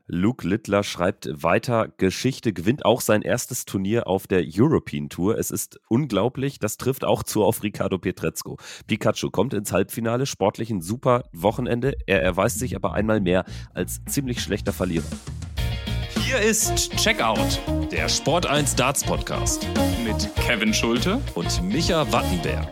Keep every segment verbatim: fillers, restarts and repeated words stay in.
Luke Littler schreibt weiter Geschichte, gewinnt auch sein erstes Turnier auf der European Tour. Es ist unglaublich, das trifft auch zu auf Ricardo Pietrezco. Pikachu kommt ins Halbfinale, sportlich ein super Wochenende. Er erweist sich aber einmal mehr als ziemlich schlechter Verlierer. Hier ist Checkout, der Sport eins Darts Podcast mit Kevin Schulte und Micha Wattenberg.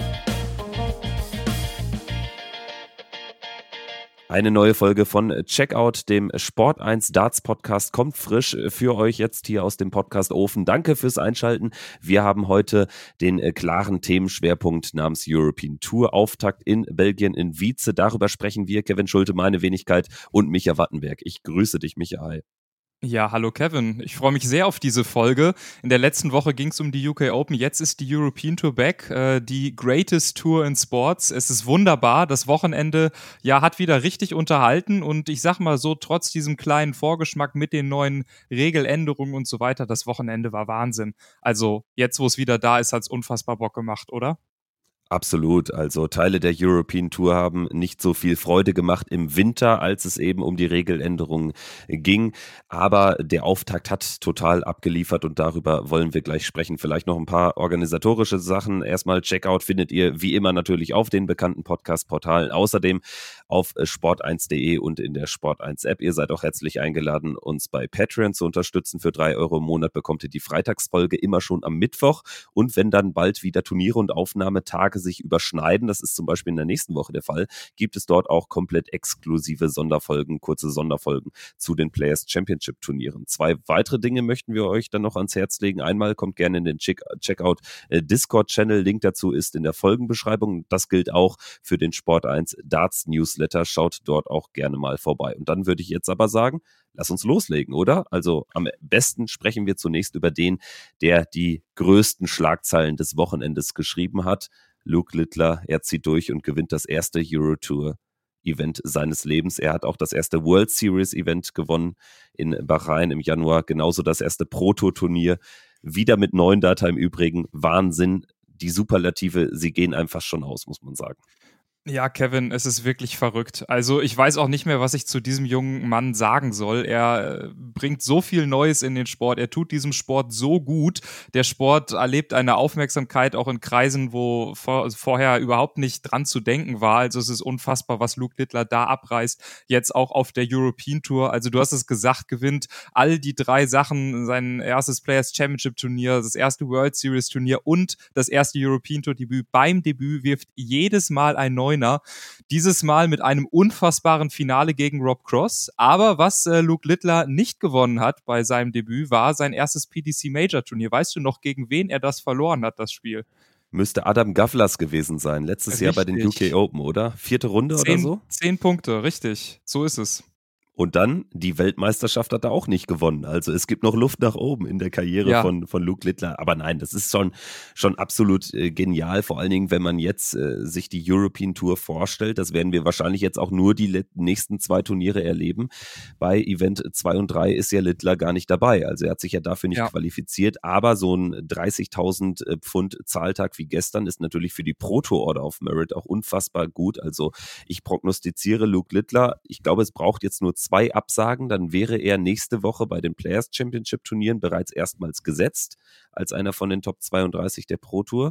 Eine neue Folge von Checkout, dem Sport eins Darts Podcast, kommt frisch für euch jetzt hier aus dem Podcast Ofen. Danke fürs Einschalten. Wir haben heute den äh, klaren Themenschwerpunkt namens European Tour. Auftakt in Belgien in Wietze. Darüber sprechen wir, Kevin Schulte, meine Wenigkeit und Micha Wattenberg. Ich grüße dich, Micha. Hi. Ja, hallo Kevin. Ich freue mich sehr auf diese Folge. In der letzten Woche ging es um die U K Open. Jetzt ist die European Tour back, äh, die greatest Tour in Sports. Es ist wunderbar. Das Wochenende ja hat wieder richtig unterhalten und ich sag mal so, trotz diesem kleinen Vorgeschmack mit den neuen Regeländerungen und so weiter, das Wochenende war Wahnsinn. Also jetzt, wo es wieder da ist, hat es unfassbar Bock gemacht, oder? Absolut. Also Teile der European Tour haben nicht so viel Freude gemacht im Winter, als es eben um die Regeländerungen ging. Aber der Auftakt hat total abgeliefert und darüber wollen wir gleich sprechen. Vielleicht noch ein paar organisatorische Sachen. Erstmal Checkout findet ihr wie immer natürlich auf den bekannten Podcast-Portalen. Außerdem auf sport eins punkt de und in der Sport eins App. Ihr seid auch herzlich eingeladen, uns bei Patreon zu unterstützen. Für drei Euro im Monat bekommt ihr die Freitagsfolge immer schon am Mittwoch. Und wenn dann bald wieder Turniere und Aufnahmetage sich überschneiden, das ist zum Beispiel in der nächsten Woche der Fall, gibt es dort auch komplett exklusive Sonderfolgen, kurze Sonderfolgen zu den Players Championship Turnieren. Zwei weitere Dinge möchten wir euch dann noch ans Herz legen. Einmal kommt gerne in den Check- Checkout äh, Discord-Channel. Link dazu ist in der Folgenbeschreibung. Das gilt auch für den Sport eins Darts Newsletter. Schaut dort auch gerne mal vorbei. Und dann würde ich jetzt aber sagen, lass uns loslegen, oder? Also am besten sprechen wir zunächst über den, der die größten Schlagzeilen des Wochenendes geschrieben hat. Luke Littler, er zieht durch und gewinnt das erste Eurotour-Event seines Lebens. Er hat auch das erste World Series-Event gewonnen in Bahrain im Januar, genauso das erste Pro-Tour-Turnier. Wieder mit neun Data im Übrigen. Wahnsinn. Die Superlative, sie gehen einfach schon aus, muss man sagen. Ja, Kevin, es ist wirklich verrückt. Also ich weiß auch nicht mehr, was ich zu diesem jungen Mann sagen soll. Er äh, bringt so viel Neues in den Sport. Er tut diesem Sport so gut. Der Sport erlebt eine Aufmerksamkeit auch in Kreisen, wo vor, vorher überhaupt nicht dran zu denken war. Also es ist unfassbar, was Luke Littler da abreißt. Jetzt auch auf der European Tour. Also du hast es gesagt, gewinnt all die drei Sachen. Sein erstes Players Championship Turnier, das erste World Series Turnier und das erste European Tour Debüt. Beim Debüt wirft jedes Mal ein neues Dieses Mal mit einem unfassbaren Finale gegen Rob Cross. Aber was äh, Luke Littler nicht gewonnen hat bei seinem Debüt, war sein erstes P D C Major Turnier. Weißt du noch, gegen wen er das verloren hat, das Spiel? Müsste Adam Gavlas gewesen sein, letztes Richtig. Jahr bei den U K Open, oder? Vierte Runde Zehn, oder so? zehn Punkte, richtig. So ist es. Und dann, die Weltmeisterschaft hat er auch nicht gewonnen. Also es gibt noch Luft nach oben in der Karriere Ja. von, von Luke Littler. Aber nein, das ist schon, schon absolut äh, genial. Vor allen Dingen, wenn man jetzt äh, sich die European Tour vorstellt. Das werden wir wahrscheinlich jetzt auch nur die le- nächsten zwei Turniere erleben. Bei Event zwei und drei ist ja Littler gar nicht dabei. Also er hat sich ja dafür nicht Ja. qualifiziert. Aber so ein dreißigtausend äh, Pfund Zahltag wie gestern ist natürlich für die Pro Tour Order of Merit auch unfassbar gut. Also ich prognostiziere Luke Littler. Ich glaube, es braucht jetzt nur zwei Absagen, dann wäre er nächste Woche bei den Players Championship Turnieren bereits erstmals gesetzt als einer von den Top zweiunddreißig der Pro Tour.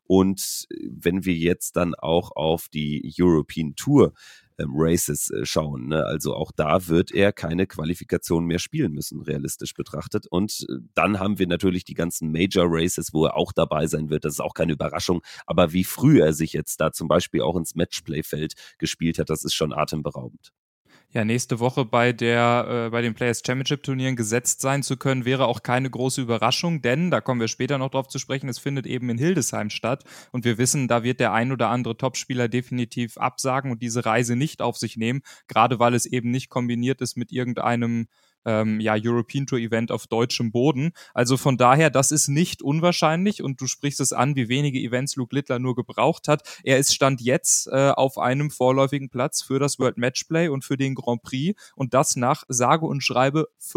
Und wenn wir jetzt dann auch auf die European Tour ähm, Races äh, schauen, ne? Also auch da wird er keine Qualifikation mehr spielen müssen, realistisch betrachtet. Und äh, dann haben wir natürlich die ganzen Major Races, wo er auch dabei sein wird. Das ist auch keine Überraschung. Aber wie früh er sich jetzt da zum Beispiel auch ins Matchplay-Feld gespielt hat, das ist schon atemberaubend. Ja, nächste Woche bei der äh, bei den Players Championship Turnieren gesetzt sein zu können, wäre auch keine große Überraschung, denn da kommen wir später noch drauf zu sprechen, es findet eben in Hildesheim statt und wir wissen, da wird der ein oder andere Topspieler definitiv absagen und diese Reise nicht auf sich nehmen, gerade weil es eben nicht kombiniert ist mit irgendeinem ähm, ja, European Tour Event auf deutschem Boden. Also von daher, das ist nicht unwahrscheinlich und du sprichst es an, wie wenige Events Luke Littler nur gebraucht hat. Er ist Stand jetzt äh, auf einem vorläufigen Platz für das World Matchplay und für den Grand Prix und das nach sage und schreibe fünf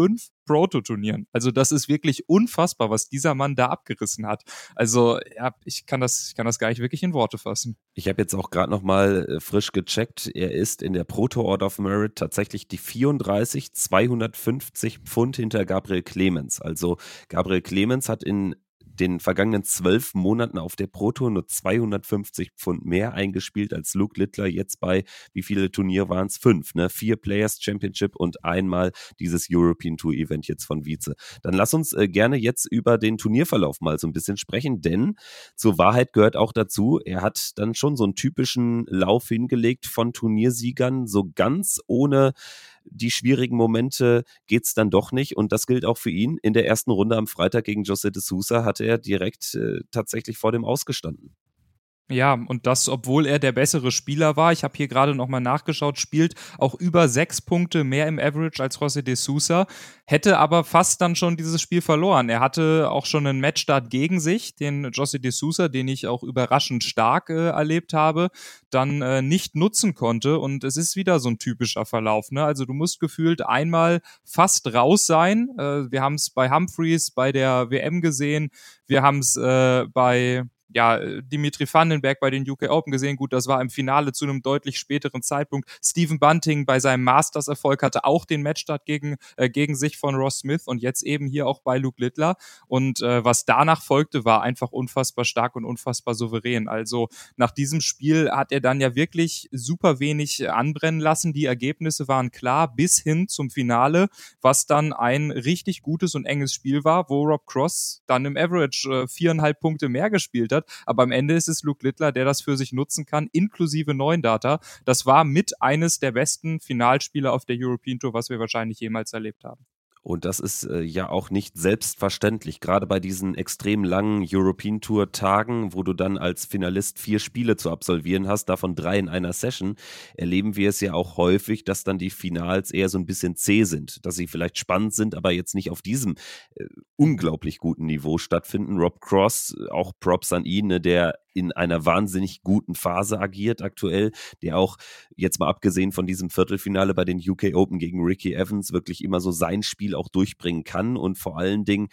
Proto-Turnieren. Also das ist wirklich unfassbar, was dieser Mann da abgerissen hat. Also ja, ich kann das, ich kann das gar nicht wirklich in Worte fassen. Ich habe jetzt auch gerade noch mal äh, frisch gecheckt. Er ist in der Proto Order of Merit tatsächlich die vierunddreißig, zweihundertfünfzig Pfund hinter Gabriel Clemens. Also Gabriel Clemens hat in den vergangenen zwölf Monaten auf der Pro Tour nur zweihundertfünfzig Pfund mehr eingespielt als Luke Littler jetzt bei, wie viele Turniere waren es? Fünf, ne? Vier Players Championship und einmal dieses European Tour Event jetzt von Wietze. Dann lass uns äh, gerne jetzt über den Turnierverlauf mal so ein bisschen sprechen, denn zur Wahrheit gehört auch dazu, er hat dann schon so einen typischen Lauf hingelegt von Turniersiegern, so ganz ohne die schwierigen Momente geht's dann doch nicht und das gilt auch für ihn. In der ersten Runde am Freitag gegen José de Sousa hatte er direkt äh, tatsächlich vor dem Ausgestanden. Ja, und das, obwohl er der bessere Spieler war. Ich habe hier gerade nochmal nachgeschaut, spielt auch über sechs Punkte mehr im Average als José de Sousa, hätte aber fast dann schon dieses Spiel verloren. Er hatte auch schon einen Matchstart gegen sich, den José de Sousa, den ich auch überraschend stark äh, erlebt habe, dann äh, nicht nutzen konnte und es ist wieder so ein typischer Verlauf, ne? Also du musst gefühlt einmal fast raus sein. Äh, wir haben es bei Humphreys bei der W M gesehen, wir haben es äh, bei ja, Dimitri Vandenberg bei den U K Open gesehen, gut, das war im Finale zu einem deutlich späteren Zeitpunkt. Stephen Bunting bei seinem Masters-Erfolg hatte auch den Matchstart gegen, äh, gegen sich von Ross Smith und jetzt eben hier auch bei Luke Littler und äh, was danach folgte, war einfach unfassbar stark und unfassbar souverän. Also nach diesem Spiel hat er dann ja wirklich super wenig anbrennen lassen, die Ergebnisse waren klar bis hin zum Finale, was dann ein richtig gutes und enges Spiel war, wo Rob Cross dann im Average äh, viereinhalb Punkte mehr gespielt hat. Aber am Ende ist es Luke Littler, der das für sich nutzen kann, inklusive neuen Data. Das war mit eines der besten Finalspiele auf der European Tour, was wir wahrscheinlich jemals erlebt haben. Und das ist äh, ja auch nicht selbstverständlich, gerade bei diesen extrem langen European Tour Tagen, wo du dann als Finalist vier Spiele zu absolvieren hast, davon drei in einer Session, erleben wir es ja auch häufig, dass dann die Finals eher so ein bisschen zäh sind, dass sie vielleicht spannend sind, aber jetzt nicht auf diesem äh, unglaublich guten Niveau stattfinden. Rob Cross, auch Props an ihn, ne, der in einer wahnsinnig guten Phase agiert aktuell, der auch jetzt mal abgesehen von diesem Viertelfinale bei den U K Open gegen Ricky Evans wirklich immer so sein Spiel auch durchbringen kann und vor allen Dingen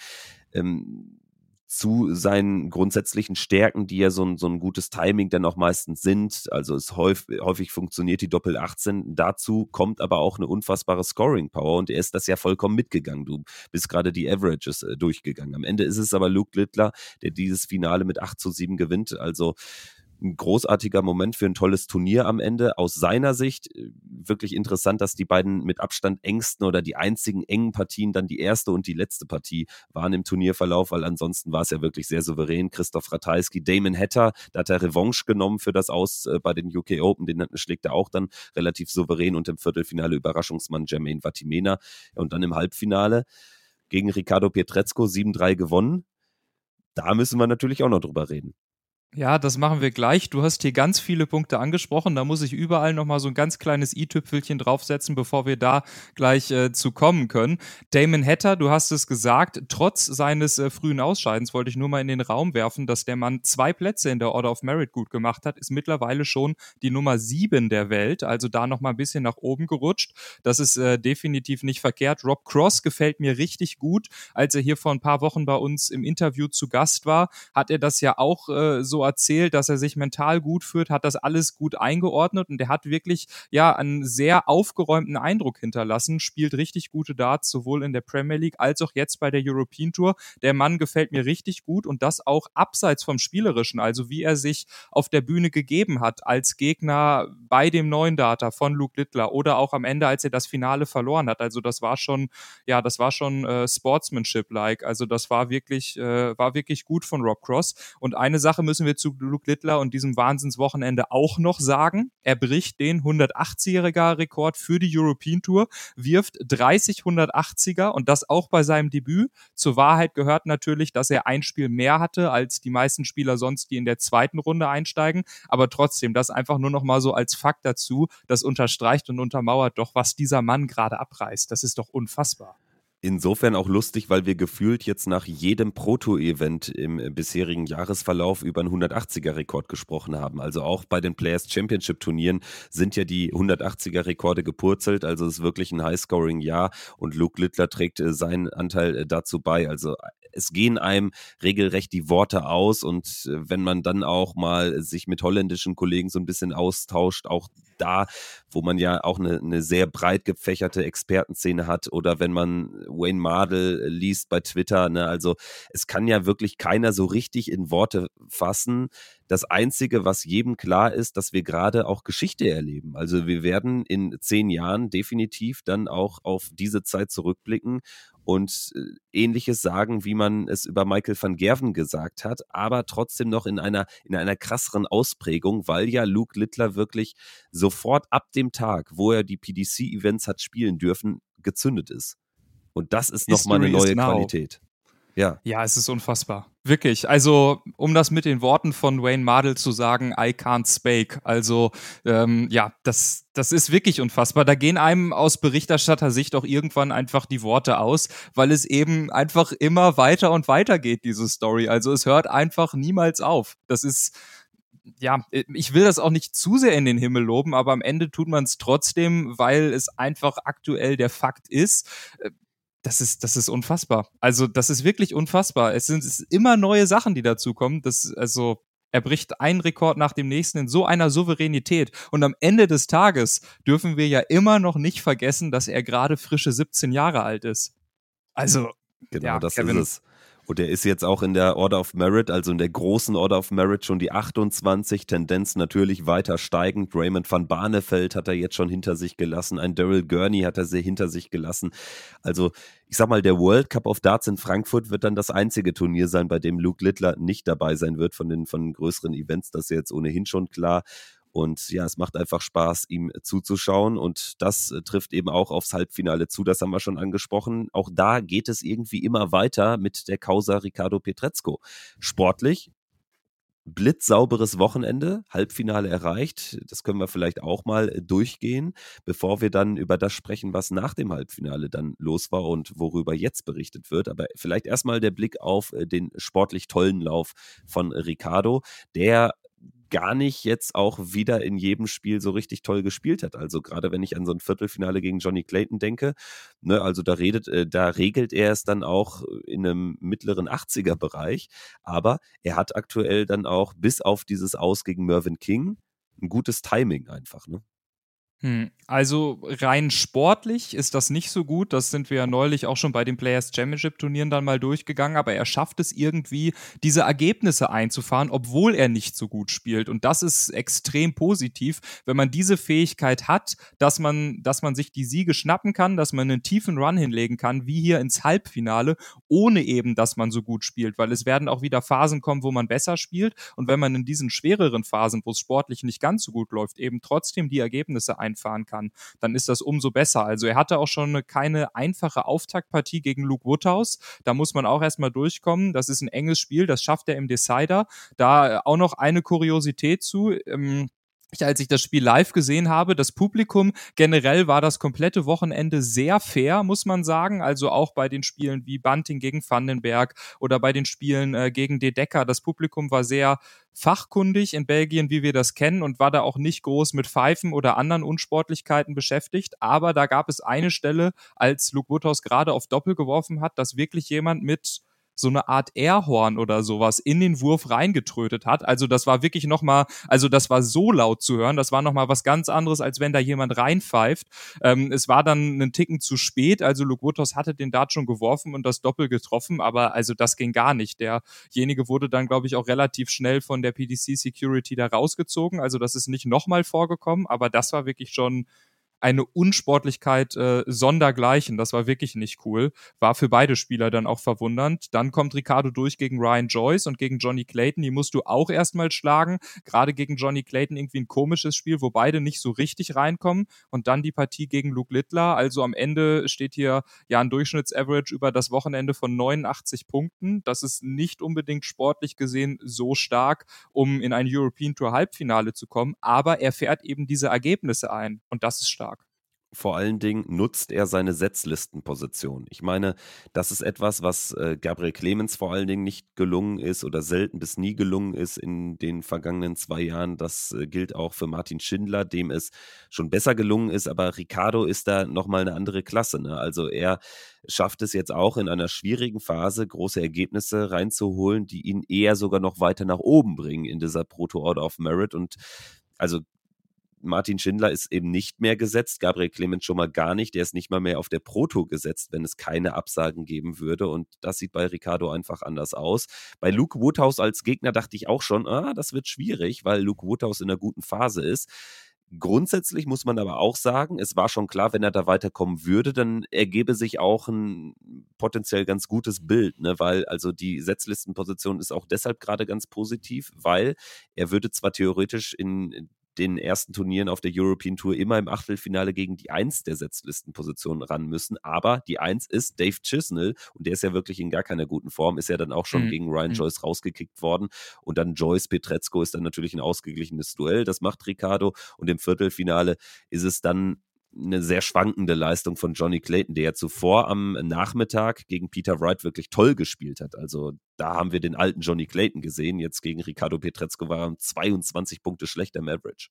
ähm, zu seinen grundsätzlichen Stärken, die ja so ein, so ein gutes Timing dann auch meistens sind, also es häufig, häufig funktioniert die Doppel achtzehn, dazu kommt aber auch eine unfassbare Scoring-Power und er ist das ja vollkommen mitgegangen, du bist gerade die Averages äh, durchgegangen. Am Ende ist es aber Luke Littler, der dieses Finale mit acht zu sieben gewinnt, also ein großartiger Moment für ein tolles Turnier am Ende. Aus seiner Sicht wirklich interessant, dass die beiden mit Abstand engsten oder die einzigen engen Partien dann die erste und die letzte Partie waren im Turnierverlauf, weil ansonsten war es ja wirklich sehr souverän. Christoph Ratajski, Damon Hatter, da hat er Revanche genommen für das Aus äh, bei den U K Open, den schlägt er auch dann relativ souverän und im Viertelfinale Überraschungsmann Jermaine Vatimena und dann im Halbfinale gegen Ricardo Pietrezco sieben drei gewonnen. Da müssen wir natürlich auch noch drüber reden. Ja, das machen wir gleich. Du hast hier ganz viele Punkte angesprochen. Da muss ich überall nochmal so ein ganz kleines i-Tüpfelchen draufsetzen, bevor wir da gleich äh, zu kommen können. Damon Hatter, du hast es gesagt, trotz seines äh, frühen Ausscheidens wollte ich nur mal in den Raum werfen, dass der Mann zwei Plätze in der Order of Merit gut gemacht hat, ist mittlerweile schon die Nummer sieben der Welt, also da nochmal ein bisschen nach oben gerutscht. Das ist äh, definitiv nicht verkehrt. Rob Cross gefällt mir richtig gut. Als er hier vor ein paar Wochen bei uns im Interview zu Gast war, hat er das ja auch äh, so erzählt, dass er sich mental gut fühlt, hat das alles gut eingeordnet und er hat wirklich ja einen sehr aufgeräumten Eindruck hinterlassen, spielt richtig gute Darts, sowohl in der Premier League als auch jetzt bei der European Tour. Der Mann gefällt mir richtig gut und das auch abseits vom Spielerischen, also wie er sich auf der Bühne gegeben hat als Gegner bei dem neuen Data von Luke Littler oder auch am Ende, als er das Finale verloren hat. Also das war schon, ja, das war schon äh, Sportsmanship-like. Also das war wirklich, äh, war wirklich gut von Rob Cross. Und eine Sache müssen wir zu Luke Littler und diesem Wahnsinnswochenende auch noch sagen. Er bricht den hundertachtziger-Rekord für die European Tour, wirft dreißig hundertachtziger und das auch bei seinem Debüt. Zur Wahrheit gehört natürlich, dass er ein Spiel mehr hatte als die meisten Spieler sonst, die in der zweiten Runde einsteigen. Aber trotzdem, das einfach nur noch mal so als Fakt dazu, das unterstreicht und untermauert doch, was dieser Mann gerade abreißt. Das ist doch unfassbar. insofern auch lustig, weil wir gefühlt jetzt nach jedem Proto-Event im äh, bisherigen Jahresverlauf über einen hundertachtziger-Rekord gesprochen haben. Also auch bei den Players Championship-Turnieren sind ja die hundertachtziger-Rekorde gepurzelt. Also es ist wirklich ein High-Scoring-Jahr und Luke Littler trägt äh, seinen Anteil äh, dazu bei. Also äh, es gehen einem regelrecht die Worte aus und äh, wenn man dann auch mal sich mit holländischen Kollegen so ein bisschen austauscht, auch da, wo man ja auch eine, eine sehr breit gefächerte Expertenszene hat oder wenn man Wayne Mardle liest bei Twitter, ne, also es kann ja wirklich keiner so richtig in Worte fassen. Das Einzige, was jedem klar ist, dass wir gerade auch Geschichte erleben. Also wir werden in zehn Jahren definitiv dann auch auf diese Zeit zurückblicken und äh, Ähnliches sagen, wie man es über Michael van Gerwen gesagt hat, aber trotzdem noch in einer, in einer krasseren Ausprägung, weil ja Luke Littler wirklich sofort ab dem Tag, wo er die P D C-Events hat spielen dürfen, gezündet ist. Und das ist nochmal eine History is neue now. Qualität. Ja. Ja, es ist unfassbar. Wirklich. Also, um das mit den Worten von Wayne Mardle zu sagen, I can't speak. Also, ähm, ja, das, das ist wirklich unfassbar. Da gehen einem aus Berichterstattersicht auch irgendwann einfach die Worte aus, weil es eben einfach immer weiter und weiter geht, diese Story. Also, es hört einfach niemals auf. Das ist, ja, ich will das auch nicht zu sehr in den Himmel loben, aber am Ende tut man es trotzdem, weil es einfach aktuell der Fakt ist. Das ist, das ist unfassbar. Also, das ist wirklich unfassbar. Es sind es ist immer neue Sachen, die dazukommen. Das, also, er bricht einen Rekord nach dem nächsten in so einer Souveränität. Und am Ende des Tages dürfen wir ja immer noch nicht vergessen, dass er gerade frische siebzehn Jahre alt ist. Also, Genau, ja, das Kevin, ist es. Und er ist jetzt auch in der Order of Merit, also in der großen Order of Merit schon die achtundzwanzig, Tendenz natürlich weiter steigend. Raymond van Barneveld hat er jetzt schon hinter sich gelassen, ein Daryl Gurney hat er sehr hinter sich gelassen. Also ich sag mal, der World Cup of Darts in Frankfurt wird dann das einzige Turnier sein, bei dem Luke Littler nicht dabei sein wird von den, von den größeren Events, das ist jetzt ohnehin schon klar. Und ja, es macht einfach Spaß, ihm zuzuschauen und das äh, trifft eben auch aufs Halbfinale zu, das haben wir schon angesprochen. Auch da geht es irgendwie immer weiter mit der Causa Ricardo Pietrezco. Sportlich, blitzsauberes Wochenende, Halbfinale erreicht, das können wir vielleicht auch mal äh, durchgehen, bevor wir dann über das sprechen, was nach dem Halbfinale dann los war und worüber jetzt berichtet wird. Aber vielleicht erstmal der Blick auf äh, den sportlich tollen Lauf von Ricardo, der gar nicht jetzt auch wieder in jedem Spiel so richtig toll gespielt hat. Also gerade wenn ich an so ein Viertelfinale gegen Johnny Clayton denke, ne, also da redet, äh, da regelt er es dann auch in einem mittleren achtziger-Bereich, aber er hat aktuell dann auch bis auf dieses Aus gegen Mervyn King ein gutes Timing einfach, ne? Hm, also rein sportlich ist das nicht so gut. Das sind wir ja neulich auch schon bei den Players Championship Turnieren dann mal durchgegangen. Aber er schafft es irgendwie, diese Ergebnisse einzufahren, obwohl er nicht so gut spielt. Und das ist extrem positiv, wenn man diese Fähigkeit hat, dass man, dass man sich die Siege schnappen kann, dass man einen tiefen Run hinlegen kann, wie hier ins Halbfinale, ohne eben, dass man so gut spielt. Weil es werden auch wieder Phasen kommen, wo man besser spielt. Und wenn man in diesen schwereren Phasen, wo es sportlich nicht ganz so gut läuft, eben trotzdem die Ergebnisse einfahren kann, dann ist das umso besser. Also er hatte auch schon eine, keine einfache Auftaktpartie gegen Luke Woodhouse. Da muss man auch erstmal durchkommen. Das ist ein enges Spiel, das schafft er im Decider. Da auch noch eine Kuriosität zu. Ähm, Ich, als ich das Spiel live gesehen habe, das Publikum generell war das komplette Wochenende sehr fair, muss man sagen. Also auch bei den Spielen wie Bunting gegen Vandenberg oder bei den Spielen äh, gegen De Decker. Das Publikum war sehr fachkundig in Belgien, wie wir das kennen, und war da auch nicht groß mit Pfeifen oder anderen Unsportlichkeiten beschäftigt. Aber da gab es eine Stelle, als Luke Woodhouse gerade auf Doppel geworfen hat, dass wirklich jemand mit so eine Art Airhorn oder sowas in den Wurf reingetrötet hat. Also das war wirklich nochmal, also das war so laut zu hören, das war nochmal was ganz anderes, als wenn da jemand reinpfeift. Ähm, es war dann einen Ticken zu spät, also Luke Woodhouse hatte den Dart schon geworfen und das Doppel getroffen, aber also das ging gar nicht. Derjenige wurde dann, glaube ich, auch relativ schnell von der P D C Security da rausgezogen, also das ist nicht nochmal vorgekommen, aber das war wirklich schon eine Unsportlichkeit äh, sondergleichen. Das war wirklich nicht cool. War für beide Spieler dann auch verwundernd. Dann kommt Ricardo durch gegen Ryan Joyce und gegen Johnny Clayton. Die musst du auch erstmal schlagen. Gerade gegen Johnny Clayton irgendwie ein komisches Spiel, wo beide nicht so richtig reinkommen. Und dann die Partie gegen Luke Littler. Also am Ende steht hier ja ein Durchschnittsaverage über das Wochenende von neunundachtzig Punkten. Das ist nicht unbedingt sportlich gesehen so stark, um in ein European Tour Halbfinale zu kommen. Aber er fährt eben diese Ergebnisse ein. Und das ist stark. vor allen Dingen nutzt er seine Setzlistenposition. Ich meine, das ist etwas, was äh, Gabriel Clemens vor allen Dingen nicht gelungen ist oder selten bis nie gelungen ist in den vergangenen zwei Jahren. Das äh, gilt auch für Martin Schindler, dem es schon besser gelungen ist, aber Ricciardo ist da nochmal eine andere Klasse. Ne? Also er schafft es jetzt auch in einer schwierigen Phase, große Ergebnisse reinzuholen, die ihn eher sogar noch weiter nach oben bringen in dieser Proto-Order of Merit. Und also Martin Schindler ist eben nicht mehr gesetzt, Gabriel Clemens schon mal gar nicht, der ist nicht mal mehr auf der Proto gesetzt, wenn es keine Absagen geben würde, und das sieht bei Ricciardo einfach anders aus. Bei Luke Woodhouse als Gegner dachte ich auch schon, ah, das wird schwierig, weil Luke Woodhouse in einer guten Phase ist. Grundsätzlich muss man aber auch sagen, es war schon klar, wenn er da weiterkommen würde, dann ergebe sich auch ein potenziell ganz gutes Bild, ne? Weil also die Setzlistenposition ist auch deshalb gerade ganz positiv, weil er würde zwar theoretisch in den ersten Turnieren auf der European Tour immer im Achtelfinale gegen die Eins der Setzlistenpositionen ran müssen, aber die Eins ist Dave Chisnell und der ist ja wirklich in gar keiner guten Form, ist ja dann auch schon mhm. gegen Ryan mhm. Joyce rausgekickt worden, und dann Joyce Petrezko ist dann natürlich ein ausgeglichenes Duell, das macht Ricciardo, und im Viertelfinale ist es dann eine sehr schwankende Leistung von Johnny Clayton, der ja zuvor am Nachmittag gegen Peter Wright wirklich toll gespielt hat. Also da haben wir den alten Johnny Clayton gesehen. Jetzt gegen Ricciardo Petrezko war er zweiundzwanzig Punkte schlechter im Average.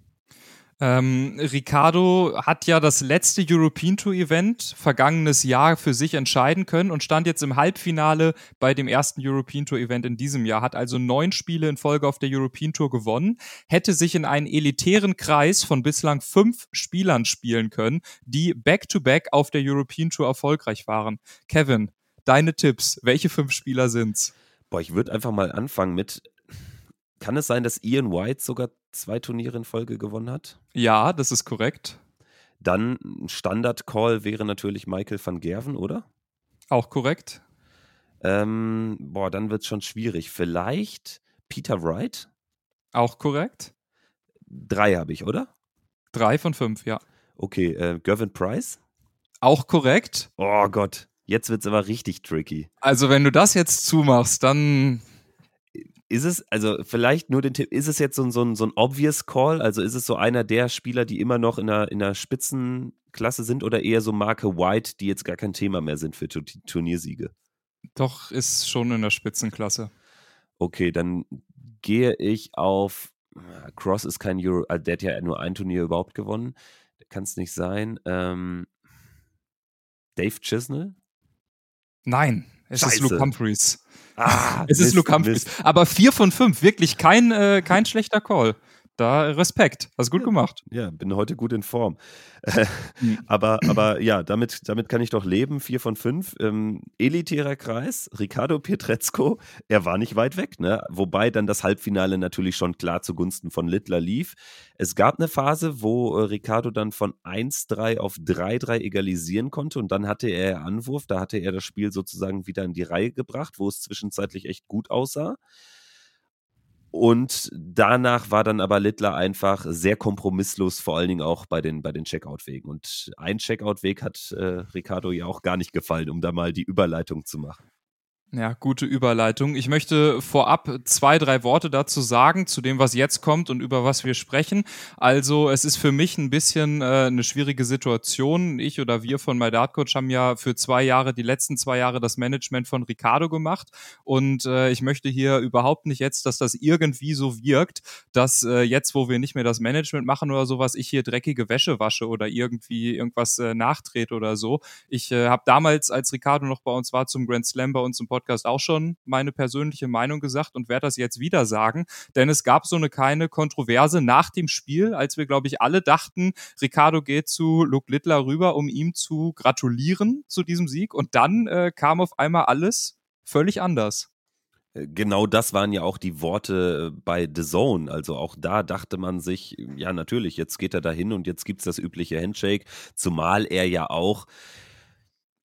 Ähm, Ricciardo hat ja das letzte European Tour Event vergangenes Jahr für sich entscheiden können und stand jetzt im Halbfinale bei dem ersten European Tour Event in diesem Jahr, hat also neun Spiele in Folge auf der European Tour gewonnen, hätte sich in einen elitären Kreis von bislang fünf Spielern spielen können, die back-to-back auf der European Tour erfolgreich waren. Kevin, deine Tipps, welche fünf Spieler sind's? Boah, ich würde einfach mal anfangen mit, kann es sein, dass Ian White sogar zwei Turniere in Folge gewonnen hat? Ja, das ist korrekt. Dann ein Standard-Call wäre natürlich Michael van Gerwen, oder? Auch korrekt. Ähm, boah, dann wird es schon schwierig. Vielleicht Peter Wright? Auch korrekt. Drei habe ich, oder? Drei von fünf, ja. Okay, äh, Gervin Price? Auch korrekt. Oh Gott, jetzt wird es aber richtig tricky. Also wenn du das jetzt zumachst, dann... Ist es, also vielleicht nur den Tipp, ist es jetzt so ein, so ein, so ein obvious Call? Also ist es so einer der Spieler, die immer noch in einer, in einer Spitzenklasse sind, oder eher so Marke White, die jetzt gar kein Thema mehr sind für tu- Turniersiege? Doch, ist schon in der Spitzenklasse. Okay, dann gehe ich auf, Cross ist kein Euro, also der hat ja nur ein Turnier überhaupt gewonnen, kann es nicht sein. Ähm, Dave Chisnell? Nein, es Scheiße. ist Luke Humphries. Ah, es ist Mist, Luke Humphries. Mist. Aber vier von fünf, wirklich kein, äh, kein schlechter Call. Da Respekt, hast gut ja, gemacht. Ja, bin heute gut in Form. mhm. aber, aber ja, damit, damit kann ich doch leben. Vier von fünf. Ähm, elitärer Kreis, Ricciardo Petrezko, er war nicht weit weg, ne? Wobei dann das Halbfinale natürlich schon klar zugunsten von Littler lief. Es gab eine Phase, wo äh, Ricciardo dann von eins drei auf drei drei egalisieren konnte, und dann hatte er Anwurf, da hatte er das Spiel sozusagen wieder in die Reihe gebracht, wo es zwischenzeitlich echt gut aussah. Und danach war dann aber Littler einfach sehr kompromisslos, vor allen Dingen auch bei den, bei den Checkout-Wegen. Und ein Checkout-Weg hat äh, Ricciardo ja auch gar nicht gefallen, um da mal die Überleitung zu machen. Ja, gute Überleitung. Ich möchte vorab zwei, drei Worte dazu sagen, zu dem, was jetzt kommt und über was wir sprechen. Also es ist für mich ein bisschen äh, eine schwierige Situation. Ich oder wir von My Dart Coach haben ja für zwei Jahre, die letzten zwei Jahre, das Management von Ricciardo gemacht. Und äh, ich möchte hier überhaupt nicht jetzt, dass das irgendwie so wirkt, dass äh, jetzt, wo wir nicht mehr das Management machen oder sowas, ich hier dreckige Wäsche wasche oder irgendwie irgendwas äh, nachtrete oder so. Ich äh, habe damals, als Ricciardo noch bei uns war, zum Grand Slam bei uns im Podcast auch schon meine persönliche Meinung gesagt und werde das jetzt wieder sagen, denn es gab so eine kleine Kontroverse nach dem Spiel, als wir, glaube ich, alle dachten, Ricciardo geht zu Luke Littler rüber, um ihm zu gratulieren zu diesem Sieg, und dann äh, kam auf einmal alles völlig anders. Genau das waren ja auch die Worte bei The Zone, also auch da dachte man sich, ja natürlich, jetzt geht er dahin und jetzt gibt es das übliche Handshake, zumal er ja auch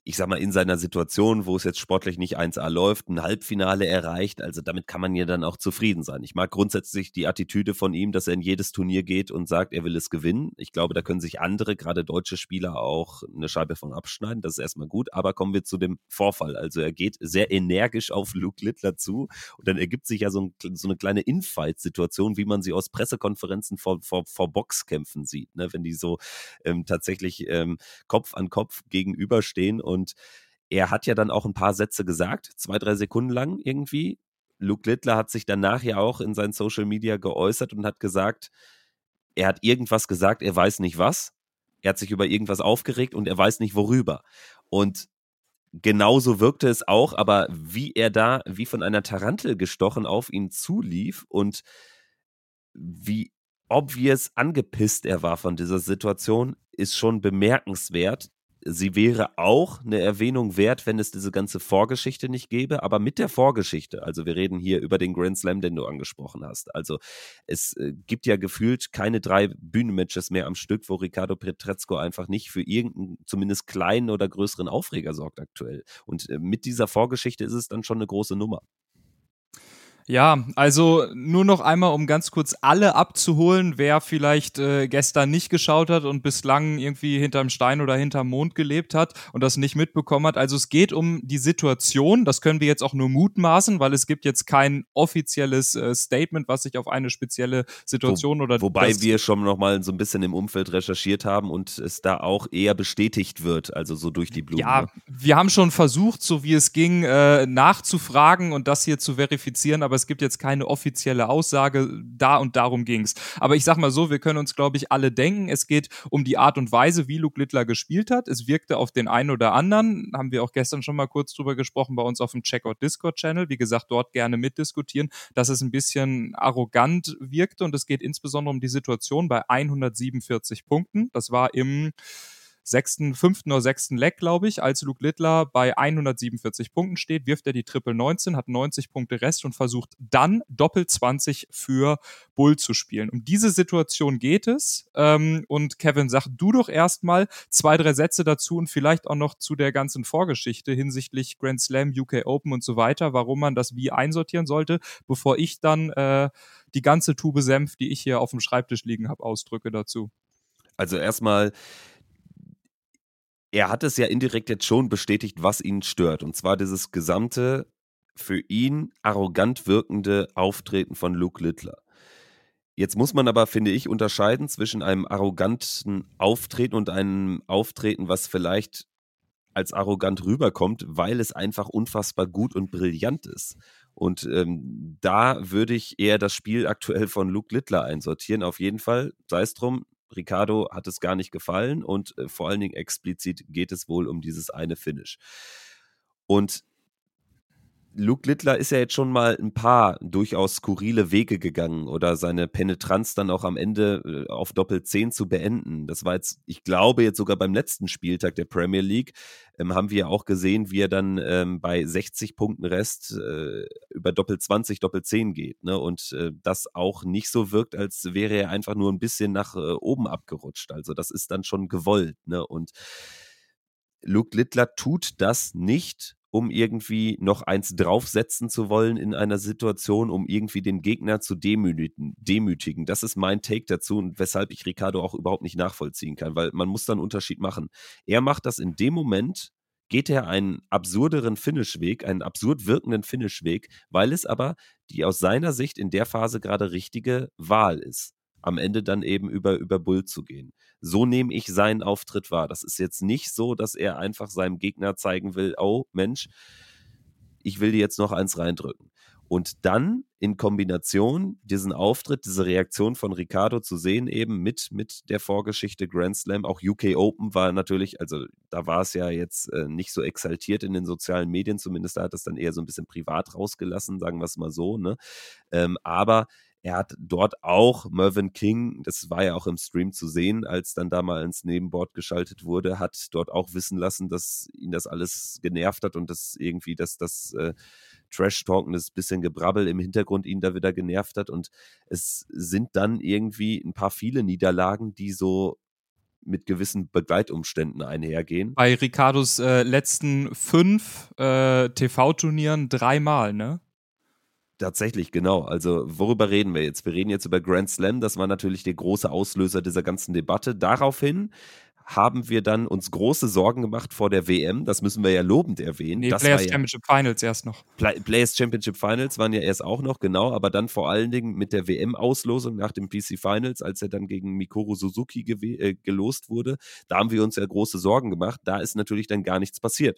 ich sag mal, in seiner Situation, wo es jetzt sportlich nicht eins A läuft, ein Halbfinale erreicht. Also damit kann man ja dann auch zufrieden sein. Ich mag grundsätzlich die Attitüde von ihm, dass er in jedes Turnier geht und sagt, er will es gewinnen. Ich glaube, da können sich andere, gerade deutsche Spieler, auch eine Scheibe von abschneiden. Das ist erstmal gut. Aber kommen wir zu dem Vorfall. Also er geht sehr energisch auf Luke Littler zu und dann ergibt sich ja so, ein, so eine kleine Infight-Situation, wie man sie aus Pressekonferenzen vor, vor, vor Boxkämpfen sieht, ne? Wenn die so ähm, tatsächlich ähm, Kopf an Kopf gegenüberstehen. Und er hat ja dann auch ein paar Sätze gesagt, zwei, drei Sekunden lang irgendwie. Luke Littler hat sich danach ja auch in seinen Social Media geäußert und hat gesagt, er hat irgendwas gesagt, er weiß nicht was. Er hat sich über irgendwas aufgeregt und er weiß nicht worüber. Und genauso wirkte es auch, aber wie er da wie von einer Tarantel gestochen auf ihn zulief und wie obvious angepisst er war von dieser Situation, ist schon bemerkenswert. Sie wäre auch eine Erwähnung wert, wenn es diese ganze Vorgeschichte nicht gäbe, aber mit der Vorgeschichte, also wir reden hier über den Grand Slam, den du angesprochen hast. Also es äh, gibt ja gefühlt keine drei Bühnenmatches mehr am Stück, wo Ricardo Pietrezco einfach nicht für irgendeinen, zumindest kleinen oder größeren Aufreger sorgt aktuell. Und äh, mit dieser Vorgeschichte ist es dann schon eine große Nummer. Ja, also nur noch einmal, um ganz kurz alle abzuholen, wer vielleicht äh, gestern nicht geschaut hat und bislang irgendwie hinterm Stein oder hinterm Mond gelebt hat und das nicht mitbekommen hat. Also es geht um die Situation, das können wir jetzt auch nur mutmaßen, weil es gibt jetzt kein offizielles äh, Statement, was sich auf eine spezielle Situation Wo, oder wobei das, wir schon noch mal so ein bisschen im Umfeld recherchiert haben und es da auch eher bestätigt wird, also so durch die Blumen. ja, Ne? wir haben schon versucht, so wie es ging, äh, nachzufragen und das hier zu verifizieren, aber es gibt jetzt keine offizielle Aussage, da und darum ging's. Aber ich sag mal so, wir können uns, glaube ich, alle denken, es geht um die Art und Weise, wie Luke Littler gespielt hat. Es wirkte auf den einen oder anderen, haben wir auch gestern schon mal kurz drüber gesprochen, bei uns auf dem Checkout Discord-Channel. Wie gesagt, dort gerne mitdiskutieren, dass es ein bisschen arrogant wirkte und es geht insbesondere um die Situation bei hundertsiebenundvierzig Punkten. Das war im sechsten, fünften oder sechsten Leg, glaube ich, als Luke Littler bei hundertsiebenundvierzig Punkten steht, wirft er die Triple neunzehn, hat neunzig Punkte Rest und versucht dann Doppel zwanzig für Bull zu spielen. Um diese Situation geht es. Ähm, und Kevin, sag du doch erstmal zwei, drei Sätze dazu und vielleicht auch noch zu der ganzen Vorgeschichte hinsichtlich Grand Slam, U K Open und so weiter, warum man das wie einsortieren sollte, bevor ich dann äh, die ganze Tube Senf, die ich hier auf dem Schreibtisch liegen habe, ausdrücke dazu. Also erstmal, er hat es ja indirekt jetzt schon bestätigt, was ihn stört. Und zwar dieses gesamte, für ihn arrogant wirkende Auftreten von Luke Littler. Jetzt muss man aber, finde ich, unterscheiden zwischen einem arroganten Auftreten und einem Auftreten, was vielleicht als arrogant rüberkommt, weil es einfach unfassbar gut und brillant ist. Und ähm, da würde ich eher das Spiel aktuell von Luke Littler einsortieren. Auf jeden Fall, sei es drum, Ricardo hat es gar nicht gefallen und äh, vor allen Dingen explizit geht es wohl um dieses eine Finish. Und Luke Littler ist ja jetzt schon mal ein paar durchaus skurrile Wege gegangen oder seine Penetranz dann auch am Ende äh, auf Doppel zehn zu beenden. Das war jetzt, ich glaube, jetzt sogar beim letzten Spieltag der Premier League, ähm, haben wir ja auch gesehen, wie er dann ähm, bei sechzig Punkten Rest äh, über Doppel zwanzig, Doppel zehn geht. Ne? Und äh, das auch nicht so wirkt, als wäre er einfach nur ein bisschen nach äh, oben abgerutscht. Also das ist dann schon gewollt. Ne? Und Luke Littler tut das nicht, um irgendwie noch eins draufsetzen zu wollen in einer Situation, um irgendwie den Gegner zu demütigen. demütigen. Das ist mein Take dazu und weshalb ich Ricardo auch überhaupt nicht nachvollziehen kann, weil man muss da einen Unterschied machen. Er macht das in dem Moment, geht er einen absurderen Finishweg, einen absurd wirkenden Finishweg, weil es aber die aus seiner Sicht in der Phase gerade richtige Wahl ist, am Ende dann eben über, über Bull zu gehen. So nehme ich seinen Auftritt wahr. Das ist jetzt nicht so, dass er einfach seinem Gegner zeigen will, oh Mensch, ich will dir jetzt noch eins reindrücken. Und dann in Kombination diesen Auftritt, diese Reaktion von Ricardo zu sehen, eben mit, mit der Vorgeschichte Grand Slam, auch U K Open war natürlich, also da war es ja jetzt äh, nicht so exaltiert in den sozialen Medien, zumindest da hat es dann eher so ein bisschen privat rausgelassen, sagen wir es mal so, ne? Ähm, aber er hat dort auch Mervyn King, das war ja auch im Stream zu sehen, als dann da mal ins Nebenboard geschaltet wurde, hat dort auch wissen lassen, dass ihn das alles genervt hat und dass irgendwie das, das äh, Trash-Talken, das bisschen Gebrabbel im Hintergrund ihn da wieder genervt hat. Und es sind dann irgendwie ein paar viele Niederlagen, die so mit gewissen Begleitumständen einhergehen. Bei Ricardos äh, letzten fünf äh, T V-Turnieren dreimal, ne? Tatsächlich, genau. Also worüber reden wir jetzt? Wir reden jetzt über Grand Slam. Das war natürlich der große Auslöser dieser ganzen Debatte. Daraufhin haben wir dann uns große Sorgen gemacht vor der W M. Das müssen wir ja lobend erwähnen. Nee, das Players war ja, Championship Finals erst noch. Play- Players Championship Finals waren ja erst auch noch, genau. Aber dann vor allen Dingen mit der W M-Auslosung nach dem P C Finals, als er dann gegen Mikuru Suzuki gew- äh, gelost wurde, da haben wir uns ja große Sorgen gemacht. Da ist natürlich dann gar nichts passiert.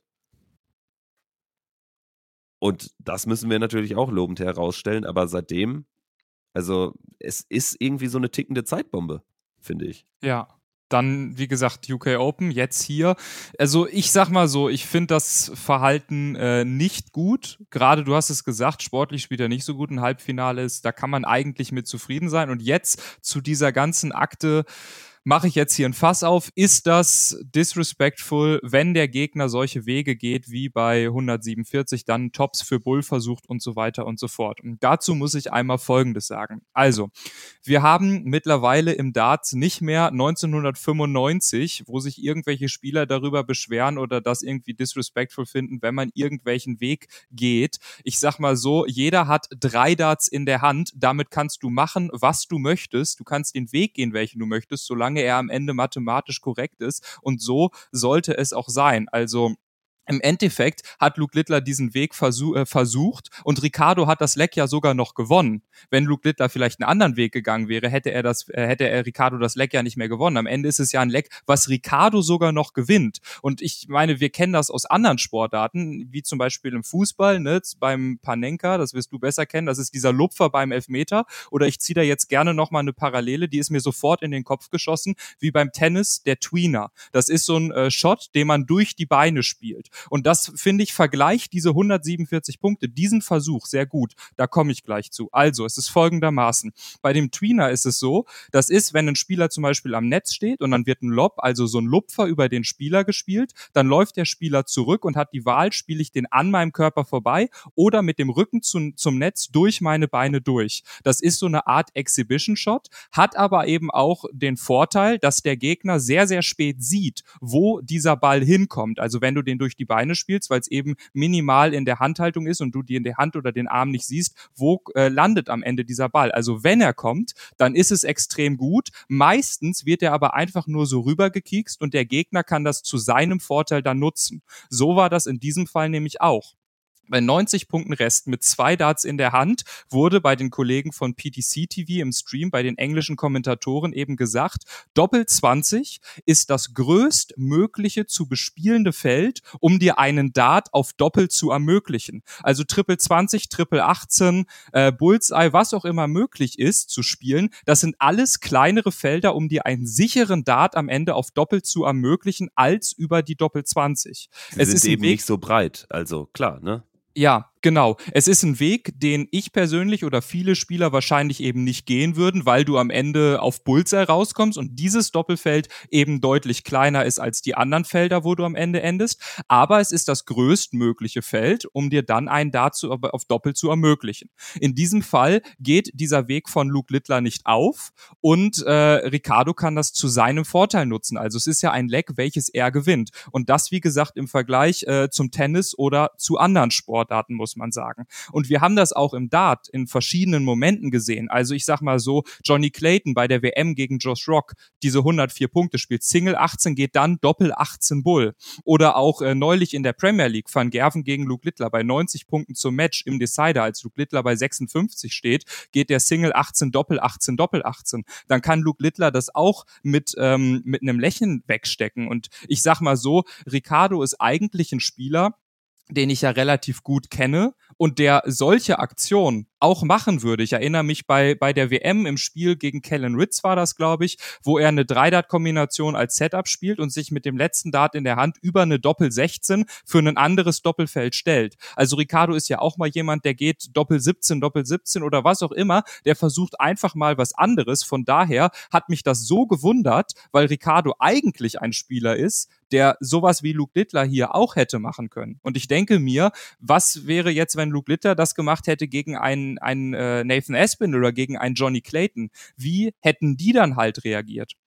Und das müssen wir natürlich auch lobend herausstellen, aber seitdem, also es ist irgendwie so eine tickende Zeitbombe, finde ich. Ja. Dann, wie gesagt, U K Open, jetzt hier. Also ich sag mal so, ich finde das Verhalten äh, nicht gut. Gerade du hast es gesagt, sportlich spielt er nicht so gut. Ein Halbfinale ist, da kann man eigentlich mit zufrieden sein. Und jetzt zu dieser ganzen Akte mache ich jetzt hier ein Fass auf. Ist das disrespectful, wenn der Gegner solche Wege geht wie bei hundertsiebenundvierzig, dann Tops für Bull versucht und so weiter und so fort? Und dazu muss ich einmal Folgendes sagen. Also, wir haben mittlerweile im Darts nicht mehr neunzehnhundertfünfundneunzig, wo sich irgendwelche Spieler darüber beschweren oder das irgendwie disrespectful finden, wenn man irgendwelchen Weg geht. Ich sag mal so, jeder hat drei Darts in der Hand. Damit kannst du machen, was du möchtest. Du kannst den Weg gehen, welchen du möchtest, solange er am Ende mathematisch korrekt ist. Und so sollte es auch sein. Also im Endeffekt hat Luke Littler diesen Weg versuch, äh, versucht und Ricardo hat das Leck ja sogar noch gewonnen. Wenn Luke Littler vielleicht einen anderen Weg gegangen wäre, hätte er das, äh, hätte er Ricardo das Leck ja nicht mehr gewonnen. Am Ende ist es ja ein Leck, was Ricardo sogar noch gewinnt. Und ich meine, wir kennen das aus anderen Sportarten, wie zum Beispiel im Fußball, ne, beim Panenka, das wirst du besser kennen, das ist dieser Lupfer beim Elfmeter. Oder ich ziehe da jetzt gerne nochmal eine Parallele, die ist mir sofort in den Kopf geschossen, wie beim Tennis der Tweener. Das ist so ein äh, Shot, den man durch die Beine spielt. Und das, finde ich, vergleicht diese hundertsiebenundvierzig Punkte, diesen Versuch sehr gut. Da komme ich gleich zu. Also, es ist folgendermaßen. Bei dem Tweener ist es so, das ist, wenn ein Spieler zum Beispiel am Netz steht und dann wird ein Lob, also so ein Lupfer über den Spieler gespielt, dann läuft der Spieler zurück und hat die Wahl, spiele ich den an meinem Körper vorbei oder mit dem Rücken zum, zum Netz durch meine Beine durch. Das ist so eine Art Exhibition-Shot, hat aber eben auch den Vorteil, dass der Gegner sehr, sehr spät sieht, wo dieser Ball hinkommt. Also wenn du den durch die Beine spielst, weil es eben minimal in der Handhaltung ist und du dir in der Hand oder den Arm nicht siehst, wo äh, landet am Ende dieser Ball. Also wenn er kommt, dann ist es extrem gut. Meistens wird er aber einfach nur so rübergekiekst und der Gegner kann das zu seinem Vorteil dann nutzen. So war das in diesem Fall nämlich auch. Bei neunzig Punkten Rest mit zwei Darts in der Hand wurde bei den Kollegen von P T C T V im Stream, bei den englischen Kommentatoren eben gesagt, Doppel zwanzig ist das größtmögliche zu bespielende Feld, um dir einen Dart auf Doppel zu ermöglichen. Also Triple zwanzig, Triple achtzehn, äh, Bullseye, was auch immer möglich ist zu spielen, das sind alles kleinere Felder, um dir einen sicheren Dart am Ende auf Doppel zu ermöglichen, als über die Doppel zwanzig. Sie es sind ist eben Weg, nicht so breit, also klar, ne? Ja, genau. Es ist ein Weg, den ich persönlich oder viele Spieler wahrscheinlich eben nicht gehen würden, weil du am Ende auf Bullseye rauskommst und dieses Doppelfeld eben deutlich kleiner ist als die anderen Felder, wo du am Ende endest. Aber es ist das größtmögliche Feld, um dir dann einen Dart zu, auf Doppel zu ermöglichen. In diesem Fall geht dieser Weg von Luke Littler nicht auf und äh, Ricardo kann das zu seinem Vorteil nutzen. Also es ist ja ein Leck, welches er gewinnt. Und das, wie gesagt, im Vergleich äh, zum Tennis oder zu anderen Sportarten. Daten, muss man sagen. Und wir haben das auch im Dart in verschiedenen Momenten gesehen. Also ich sag mal so, Johnny Clayton bei der W M gegen Josh Rock, diese hundertvier Punkte spielt, Single achtzehn geht dann Doppel achtzehn Bull. Oder auch äh, neulich in der Premier League, Van Gerven gegen Luke Littler bei neunzig Punkten zum Match im Decider, als Luke Littler bei sechsundfünfzig steht, geht der Single achtzehn, Doppel achtzehn, Doppel achtzehn. Dann kann Luke Littler das auch mit, ähm, mit einem Lächeln wegstecken. Und ich sag mal so, Ricardo ist eigentlich ein Spieler, den ich ja relativ gut kenne und der solche Aktionen auch machen würde. Ich erinnere mich bei bei der W M im Spiel gegen Kellen Ritz war das, glaube ich, wo er eine Drei-Dart-Kombination als Setup spielt und sich mit dem letzten Dart in der Hand über eine Doppel sechzehn für ein anderes Doppelfeld stellt. Also Ricardo ist ja auch mal jemand, der geht Doppel siebzehn, Doppel siebzehn oder was auch immer, der versucht einfach mal was anderes. Von daher hat mich das so gewundert, weil Ricardo eigentlich ein Spieler ist, der sowas wie Luke Littler hier auch hätte machen können. Und ich denke mir, was wäre jetzt, wenn Luke Littler das gemacht hätte gegen einen, einen äh, Nathan Aspinall oder gegen einen Johnny Clayton? Wie hätten die dann halt reagiert?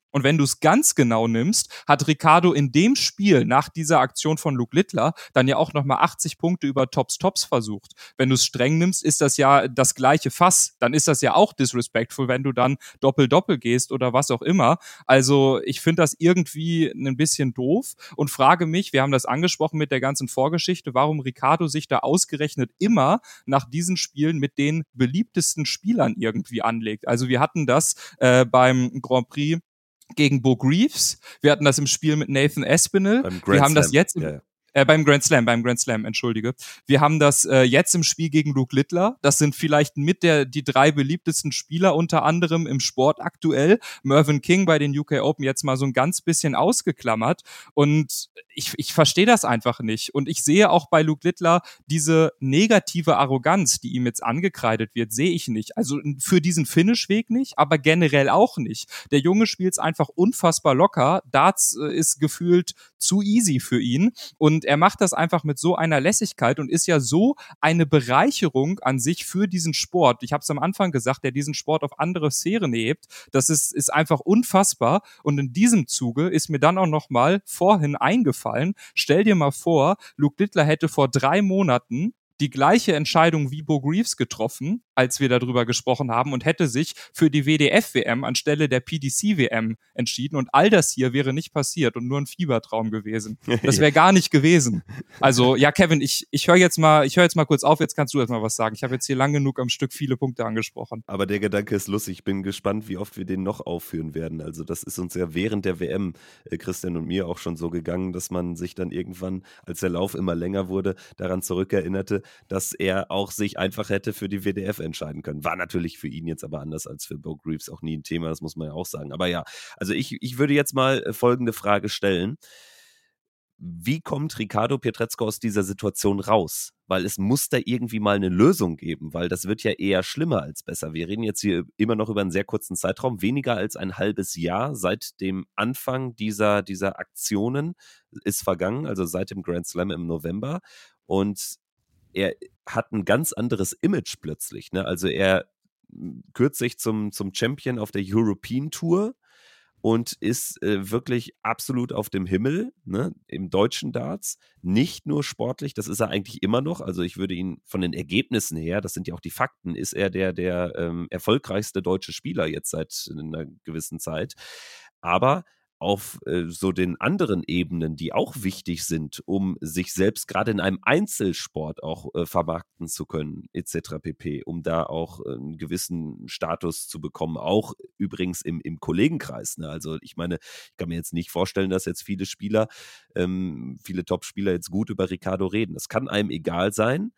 Und wenn du es ganz genau nimmst, hat Ricardo in dem Spiel nach dieser Aktion von Luke Littler dann ja auch nochmal achtzig Punkte über Tops Tops versucht. Wenn du es streng nimmst, ist das ja das gleiche Fass. Dann ist das ja auch disrespectful, wenn du dann Doppel-Doppel gehst oder was auch immer. Also ich finde das irgendwie ein bisschen doof und frage mich, wir haben das angesprochen mit der ganzen Vorgeschichte, warum Ricardo sich da ausgerechnet immer nach diesen Spielen mit den beliebtesten Spielern irgendwie anlegt. Also wir hatten das äh, beim Grand Prix gegen Bo Greaves. Wir hatten das im Spiel mit Nathan Aspinall. Beim Grand Wir haben Slam. das jetzt im, ja, ja. Äh, beim Grand Slam, beim Grand Slam, entschuldige. Wir haben das äh, jetzt im Spiel gegen Luke Littler. Das sind vielleicht mit der die drei beliebtesten Spieler unter anderem im Sport aktuell. Mervyn King bei den U K Open jetzt mal so ein ganz bisschen ausgeklammert. Und ich, ich verstehe das einfach nicht. Und ich sehe auch bei Luke Littler diese negative Arroganz, die ihm jetzt angekreidet wird, sehe ich nicht. Also für diesen Finish-Weg nicht, aber generell auch nicht. Der Junge spielt es einfach unfassbar locker. Darts äh, ist gefühlt zu easy für ihn. Und er macht das einfach mit so einer Lässigkeit und ist ja so eine Bereicherung an sich für diesen Sport. Ich habe es am Anfang gesagt, der diesen Sport auf andere Sphären hebt. Das ist, ist einfach unfassbar. Und in diesem Zuge ist mir dann auch noch mal vorhin eingefallen, stell dir mal vor, Luke Littler hätte vor drei Monaten die gleiche Entscheidung wie Bo Greaves getroffen, als wir darüber gesprochen haben, und hätte sich für die W D F-W M anstelle der P D C-W M entschieden. Und all das hier wäre nicht passiert und nur ein Fiebertraum gewesen. Das wäre gar nicht gewesen. Also, ja, Kevin, ich, ich höre jetzt mal, ich höre jetzt mal kurz auf, jetzt kannst du erst mal was sagen. Ich habe jetzt hier lang genug am Stück viele Punkte angesprochen. Aber der Gedanke ist lustig. Ich bin gespannt, wie oft wir den noch aufführen werden. Also, das ist uns ja während der W M, äh, Christian und mir, auch schon so gegangen, dass man sich dann irgendwann, als der Lauf immer länger wurde, daran zurückerinnerte, dass er auch sich einfach hätte für die W D F entscheiden können. War natürlich für ihn jetzt aber anders als für Bo Greaves auch nie ein Thema, das muss man ja auch sagen. Aber ja, also ich, ich würde jetzt mal folgende Frage stellen. Wie kommt Ricardo Pietrezco aus dieser Situation raus? Weil es muss da irgendwie mal eine Lösung geben, weil das wird ja eher schlimmer als besser. Wir reden jetzt hier immer noch über einen sehr kurzen Zeitraum, weniger als ein halbes Jahr seit dem Anfang dieser, dieser Aktionen ist vergangen, also seit dem Grand Slam im November. Und er hat ein ganz anderes Image plötzlich. Ne? Also er kürt sich zum, zum Champion auf der European Tour und ist äh, wirklich absolut auf dem Himmel, ne? Im deutschen Darts. Nicht nur sportlich, das ist er eigentlich immer noch. Also ich würde ihn von den Ergebnissen her, das sind ja auch die Fakten, ist er der, der ähm, erfolgreichste deutsche Spieler jetzt seit einer gewissen Zeit. Aber auf äh, so den anderen Ebenen, die auch wichtig sind, um sich selbst gerade in einem Einzelsport auch äh, vermarkten zu können, et cetera pp., um da auch äh, einen gewissen Status zu bekommen, auch übrigens im, im Kollegenkreis. Ne? Also ich meine, ich kann mir jetzt nicht vorstellen, dass jetzt viele Spieler, ähm, viele Top-Spieler jetzt gut über Ricardo reden. Das kann einem egal sein.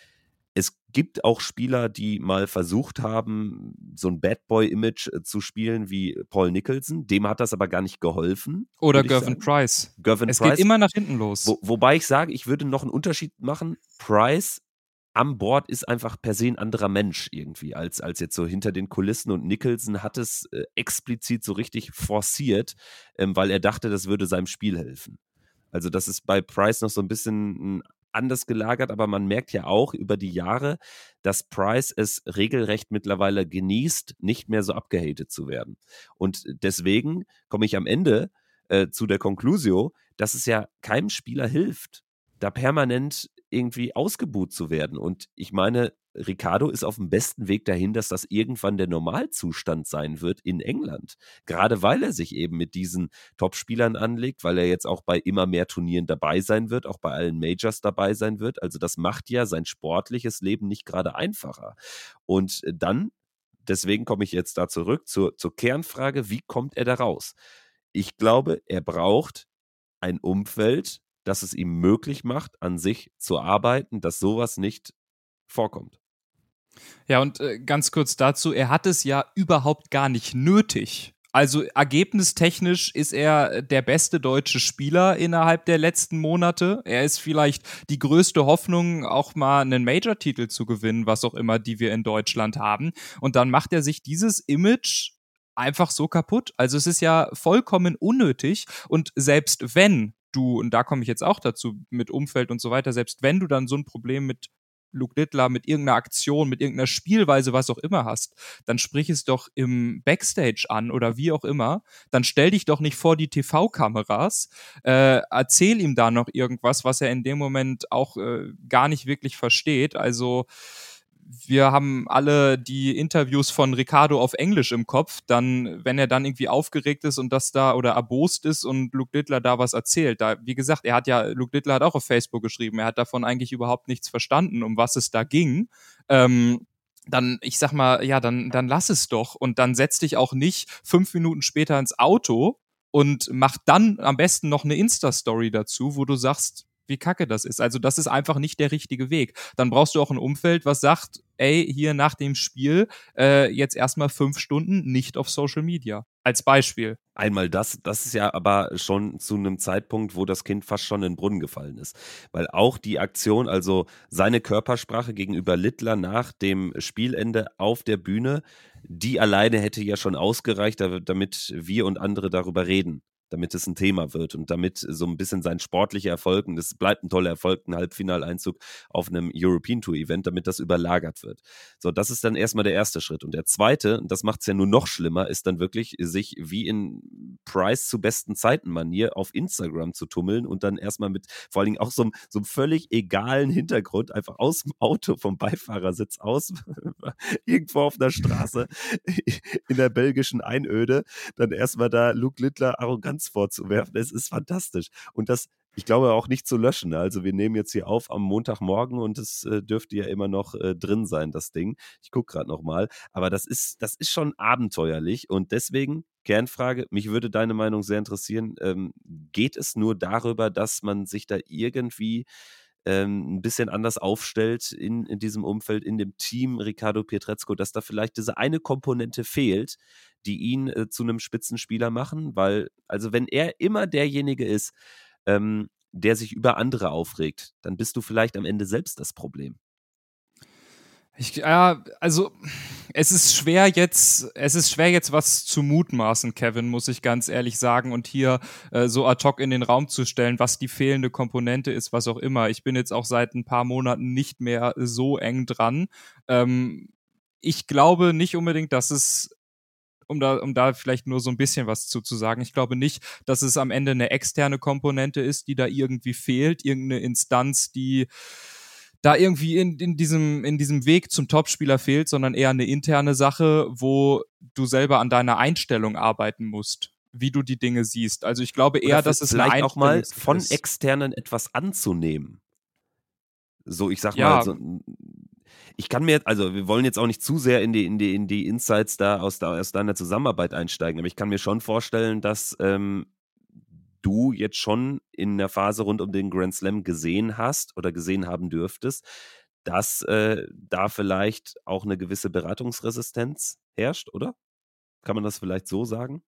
Es gibt auch Spieler, die mal versucht haben, so ein Bad Boy-Image äh, zu spielen wie Paul Nicholson. Dem hat das aber gar nicht geholfen. Oder Gervin Price. Gervin es Price. geht immer nach hinten los. Wo, wobei ich sage, ich würde noch einen Unterschied machen. Price am Board ist einfach per se ein anderer Mensch irgendwie, als, als jetzt so hinter den Kulissen. Und Nicholson hat es äh, explizit so richtig forciert, ähm, weil er dachte, das würde seinem Spiel helfen. Also das ist bei Price noch so ein bisschen ein anders gelagert, aber man merkt ja auch über die Jahre, dass Price es regelrecht mittlerweile genießt, nicht mehr so abgehatet zu werden. Und deswegen komme ich am Ende äh, zu der Conclusio, dass es ja keinem Spieler hilft, da permanent irgendwie ausgebuht zu werden. Und ich meine, Ricardo ist auf dem besten Weg dahin, dass das irgendwann der Normalzustand sein wird in England. Gerade weil er sich eben mit diesen Top-Spielern anlegt, weil er jetzt auch bei immer mehr Turnieren dabei sein wird, auch bei allen Majors dabei sein wird. Also das macht ja sein sportliches Leben nicht gerade einfacher. Und dann, deswegen komme ich jetzt da zurück zur, zur Kernfrage, wie kommt er da raus? Ich glaube, er braucht ein Umfeld, das es ihm möglich macht, an sich zu arbeiten, dass sowas nicht vorkommt. Ja, und äh, ganz kurz dazu, er hat es ja überhaupt gar nicht nötig. Also ergebnistechnisch ist er der beste deutsche Spieler innerhalb der letzten Monate. Er ist vielleicht die größte Hoffnung, auch mal einen Major-Titel zu gewinnen, was auch immer, die wir in Deutschland haben. Und dann macht er sich dieses Image einfach so kaputt. Also es ist ja vollkommen unnötig. Und selbst wenn du, und da komme ich jetzt auch dazu mit Umfeld und so weiter, selbst wenn du dann so ein Problem mit Luke Littler mit irgendeiner Aktion, mit irgendeiner Spielweise, was auch immer hast, dann sprich es doch im Backstage an oder wie auch immer. Dann stell dich doch nicht vor die T V-Kameras, äh, erzähl ihm da noch irgendwas, was er in dem Moment auch äh, gar nicht wirklich versteht. Also wir haben alle die Interviews von Ricardo auf Englisch im Kopf, dann, wenn er dann irgendwie aufgeregt ist und das da oder erbost ist und Luke Littler da was erzählt. Da, wie gesagt, er hat ja, Luke Littler hat auch auf Facebook geschrieben, er hat davon eigentlich überhaupt nichts verstanden, um was es da ging. Ähm, dann, ich sag mal, ja, dann, dann lass es doch und dann setz dich auch nicht fünf Minuten später ins Auto und mach dann am besten noch eine Insta-Story dazu, wo du sagst, wie kacke das ist. Also das ist einfach nicht der richtige Weg. Dann brauchst du auch ein Umfeld, was sagt, ey, hier nach dem Spiel äh, jetzt erstmal fünf Stunden nicht auf Social Media. Als Beispiel. Einmal das, das ist ja aber schon zu einem Zeitpunkt, wo das Kind fast schon in den Brunnen gefallen ist. Weil auch die Aktion, also seine Körpersprache gegenüber Littler nach dem Spielende auf der Bühne, die alleine hätte ja schon ausgereicht, damit wir und andere darüber reden. Damit es ein Thema wird und damit so ein bisschen sein sportlicher Erfolg, und das bleibt ein toller Erfolg, ein Halbfinaleinzug auf einem European Tour Event, damit das überlagert wird. So, das ist dann erstmal der erste Schritt. Und der zweite, und das macht es ja nur noch schlimmer, ist dann wirklich, sich wie in Price zu besten Zeiten-Manier auf Instagram zu tummeln und dann erstmal mit vor allen Dingen auch so einem, so einem völlig egalen Hintergrund einfach aus dem Auto vom Beifahrersitz aus, irgendwo auf einer Straße in der belgischen Einöde, dann erstmal da Luke Littler arrogant vorzuwerfen. Es ist fantastisch. Und das, ich glaube, auch nicht zu löschen. Also wir nehmen jetzt hier auf am Montagmorgen und es äh, dürfte ja immer noch äh, drin sein, das Ding. Ich gucke gerade nochmal. Aber das ist, das ist schon abenteuerlich und deswegen, Kernfrage, mich würde deine Meinung sehr interessieren. Ähm, geht es nur darüber, dass man sich da irgendwie ähm, ein bisschen anders aufstellt in, in diesem Umfeld, in dem Team Riccardo Pietrezco, dass da vielleicht diese eine Komponente fehlt, die ihn äh, zu einem Spitzenspieler machen? Weil, also wenn er immer derjenige ist, ähm, der sich über andere aufregt, dann bist du vielleicht am Ende selbst das Problem. Ich, ja, also es ist schwer jetzt, es ist schwer jetzt was zu mutmaßen, Kevin, muss ich ganz ehrlich sagen, und hier äh, so ad hoc in den Raum zu stellen, was die fehlende Komponente ist, was auch immer. Ich bin jetzt auch seit ein paar Monaten nicht mehr so eng dran. Ähm, ich glaube nicht unbedingt, dass es Um da, um da vielleicht nur so ein bisschen was zu, zu sagen. Ich glaube nicht, dass es am Ende eine externe Komponente ist, die da irgendwie fehlt, irgendeine Instanz, die da irgendwie in, in, diesem, in diesem Weg zum Topspieler fehlt, sondern eher eine interne Sache, wo du selber an deiner Einstellung arbeiten musst, wie du die Dinge siehst. Also ich glaube eher, dass es vielleicht auch mal von ist. Externen etwas anzunehmen. So, ich sag Ja. mal, so, ich kann mir, also wir wollen jetzt auch nicht zu sehr in die, in die, in die Insights da aus, da aus deiner Zusammenarbeit einsteigen, aber ich kann mir schon vorstellen, dass ähm, du jetzt schon in der Phase rund um den Grand Slam gesehen hast oder gesehen haben dürftest, dass äh, da vielleicht auch eine gewisse Beratungsresistenz herrscht, oder? Kann man das vielleicht so sagen?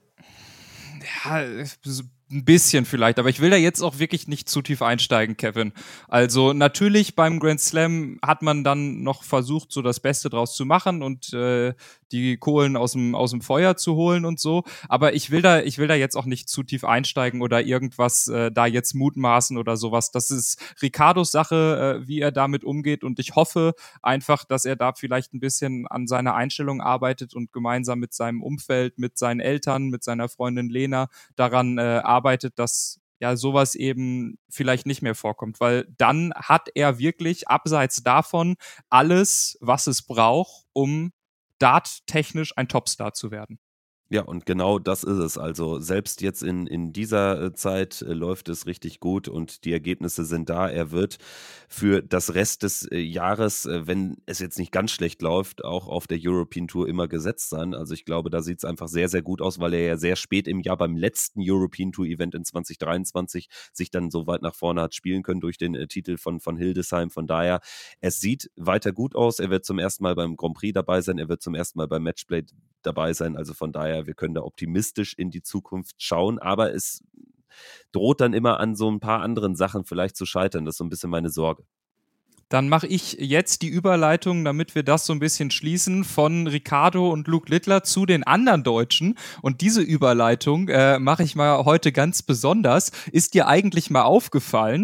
Ja, ein bisschen vielleicht, aber ich will da jetzt auch wirklich nicht zu tief einsteigen, Kevin. Also natürlich beim Grand Slam hat man dann noch versucht, so das Beste draus zu machen und äh, die Kohlen aus dem aus dem Feuer zu holen und so. Aber ich will da ich will da jetzt auch nicht zu tief einsteigen oder irgendwas äh, da jetzt mutmaßen oder sowas. Das ist Ricardos Sache, äh, wie er damit umgeht, und ich hoffe einfach, dass er da vielleicht ein bisschen an seiner Einstellung arbeitet und gemeinsam mit seinem Umfeld, mit seinen Eltern, mit seiner Freundin Lena daran äh, arbeitet, dass ja sowas eben vielleicht nicht mehr vorkommt, weil dann hat er wirklich abseits davon alles, was es braucht, um darttechnisch ein Topstar zu werden. Ja, und genau das ist es. Also selbst jetzt in, in dieser äh, Zeit äh, läuft es richtig gut und die Ergebnisse sind da. Er wird für das Rest des äh, Jahres, äh, wenn es jetzt nicht ganz schlecht läuft, auch auf der European Tour immer gesetzt sein. Also ich glaube, da sieht es einfach sehr, sehr gut aus, weil er ja sehr spät im Jahr beim letzten European Tour Event in zwanzig dreiundzwanzig sich dann so weit nach vorne hat spielen können durch den äh, Titel von, von Hildesheim. Von daher, es sieht weiter gut aus. Er wird zum ersten Mal beim Grand Prix dabei sein. Er wird zum ersten Mal beim Matchplay dabei sein. Also von daher, wir können da optimistisch in die Zukunft schauen, aber es droht dann immer an so ein paar anderen Sachen vielleicht zu scheitern. Das ist so ein bisschen meine Sorge. Dann mache ich jetzt die Überleitung, damit wir das so ein bisschen schließen, von Ricardo und Luke Littler zu den anderen Deutschen. Und diese Überleitung äh, mache ich mal heute ganz besonders. Ist dir eigentlich mal aufgefallen,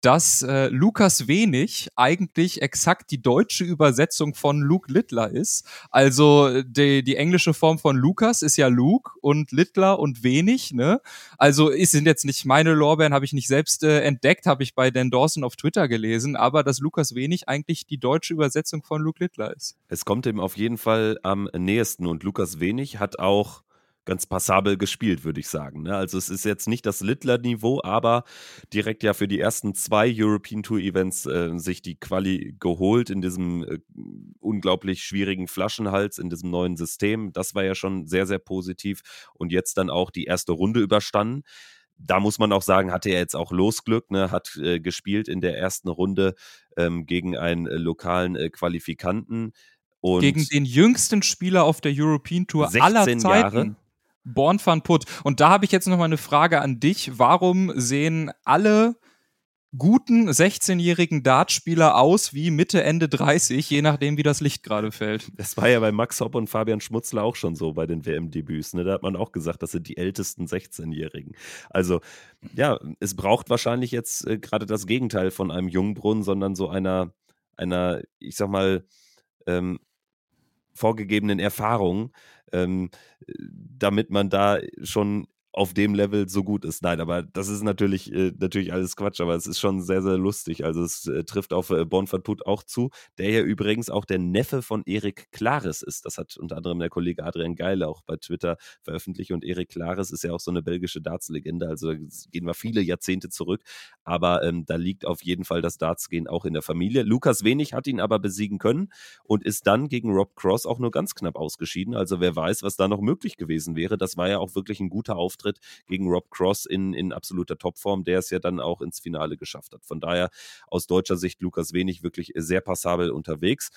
dass äh, Lukas Wenig eigentlich exakt die deutsche Übersetzung von Luke Littler ist. Also die, die englische Form von Lukas ist ja Luke und Littler und Wenig, ne? Also es sind jetzt nicht meine Lorbeeren, habe ich nicht selbst äh, entdeckt, habe ich bei Dan Dawson auf Twitter gelesen, aber dass Lukas Wenig eigentlich die deutsche Übersetzung von Luke Littler ist. Es kommt ihm auf jeden Fall am nächsten und Lukas Wenig hat auch ganz passabel gespielt, würde ich sagen. Ne? Also es ist jetzt nicht das Littler-Niveau, aber direkt ja für die ersten zwei European Tour Events äh, sich die Quali geholt in diesem äh, unglaublich schwierigen Flaschenhals, in diesem neuen System. Das war ja schon sehr, sehr positiv und jetzt dann auch die erste Runde überstanden. Da muss man auch sagen, hatte er jetzt auch Losglück, ne? Hat äh, gespielt in der ersten Runde ähm, gegen einen äh, lokalen äh, Qualifikanten. Und gegen den jüngsten Spieler auf der European Tour aller Zeiten. Jahre. Born van Put. Und da habe ich jetzt noch mal eine Frage an dich. Warum sehen alle guten sechzehnjährigen Dartspieler aus wie Mitte, Ende dreißig, je nachdem, wie das Licht gerade fällt? Das war ja bei Max Hopp und Fabian Schmutzler auch schon so bei den W M-Debüts. Ne? Da hat man auch gesagt, das sind die ältesten sechzehnjährigen. Also ja, es braucht wahrscheinlich jetzt äh, gerade das Gegenteil von einem Jungbrunnen, sondern so einer, einer, ich sag mal, ähm, vorgegebenen Erfahrung, ähm, damit man da schon auf dem Level so gut ist. Nein, aber das ist natürlich, äh, natürlich alles Quatsch, aber es ist schon sehr, sehr lustig. Also es äh, trifft auf äh, Born van Put auch zu, der ja übrigens auch der Neffe von Erik Klaris ist. Das hat unter anderem der Kollege Adrian Geile auch bei Twitter veröffentlicht und Erik Klaris ist ja auch so eine belgische Darts-Legende, also da gehen wir viele Jahrzehnte zurück, aber ähm, da liegt auf jeden Fall das Darts-Gehen auch in der Familie. Lukas Wenig hat ihn aber besiegen können und ist dann gegen Rob Cross auch nur ganz knapp ausgeschieden. Also wer weiß, was da noch möglich gewesen wäre. Das war ja auch wirklich ein guter Auftritt gegen Rob Cross in, in absoluter Topform, der es ja dann auch ins Finale geschafft hat. Von daher aus deutscher Sicht Lukas Wenig wirklich sehr passabel unterwegs.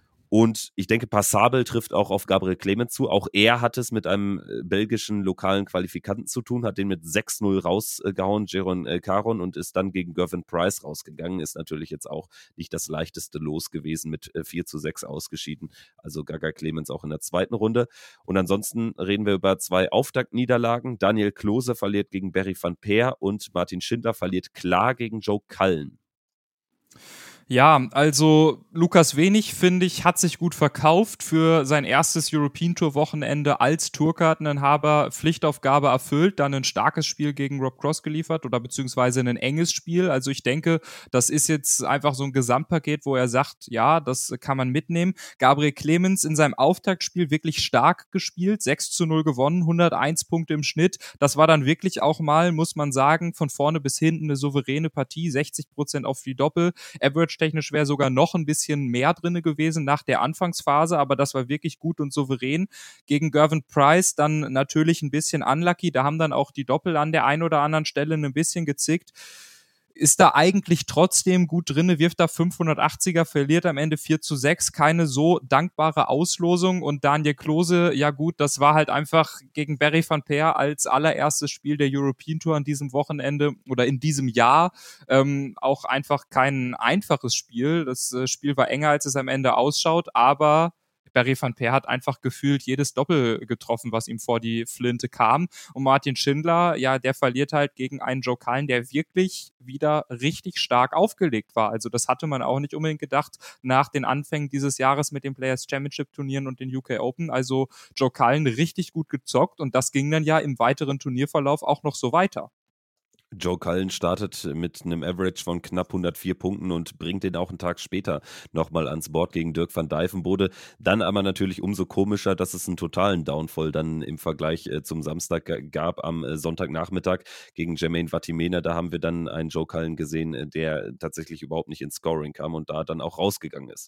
Und ich denke, passabel trifft auch auf Gabriel Clemens zu. Auch er hat es mit einem belgischen lokalen Qualifikanten zu tun, hat den mit sechs null rausgehauen, Jeroen Caron, und ist dann gegen Gervin Price rausgegangen. Ist natürlich jetzt auch nicht das leichteste Los gewesen, mit vier zu sechs ausgeschieden. Also Gaga Clemens auch in der zweiten Runde. Und ansonsten reden wir über zwei Auftaktniederlagen. Daniel Klose verliert gegen Barry van Peer und Martin Schindler verliert klar gegen Joe Cullen. Ja, also Lukas Wenig, finde ich, hat sich gut verkauft für sein erstes European Tour Wochenende als Tourkarteninhaber, Pflichtaufgabe erfüllt, dann ein starkes Spiel gegen Rob Cross geliefert oder beziehungsweise ein enges Spiel. Also ich denke, das ist jetzt einfach so ein Gesamtpaket, wo er sagt, ja, das kann man mitnehmen. Gabriel Clemens in seinem Auftaktspiel wirklich stark gespielt, sechs zu null gewonnen, hunderteins Punkte im Schnitt. Das war dann wirklich auch mal, muss man sagen, von vorne bis hinten eine souveräne Partie, sechzig Prozent auf die Doppel. Average technisch wäre sogar noch ein bisschen mehr drinne gewesen nach der Anfangsphase, aber das war wirklich gut und souverän. Gegen Gervin Price dann natürlich ein bisschen unlucky, da haben dann auch die Doppel an der einen oder anderen Stelle ein bisschen gezickt. Ist da eigentlich trotzdem gut drinne, wirft da fünfhundertachtziger, verliert am Ende vier zu sechs, keine so dankbare Auslosung und Daniel Klose, ja gut, das war halt einfach gegen Barry van Peer als allererstes Spiel der European Tour an diesem Wochenende oder in diesem Jahr, ähm, auch einfach kein einfaches Spiel. Das äh, Spiel war enger, als es am Ende ausschaut, aber Barry van Peer hat einfach gefühlt jedes Doppel getroffen, was ihm vor die Flinte kam. Und Martin Schindler, ja, der verliert halt gegen einen Joe Cullen, der wirklich wieder richtig stark aufgelegt war. Also das hatte man auch nicht unbedingt gedacht nach den Anfängen dieses Jahres mit den Players Championship Turnieren und den U K Open. Also Joe Cullen richtig gut gezockt und das ging dann ja im weiteren Turnierverlauf auch noch so weiter. Joe Cullen startet mit einem Average von knapp hundertvier Punkten und bringt den auch einen Tag später nochmal ans Board gegen Dirk van Dijvenbode. Dann aber natürlich umso komischer, dass es einen totalen Downfall dann im Vergleich äh, zum Samstag g- gab am äh, Sonntagnachmittag gegen Jermaine Vatimena. Da haben wir dann einen Joe Cullen gesehen, äh, der tatsächlich überhaupt nicht ins Scoring kam und da dann auch rausgegangen ist.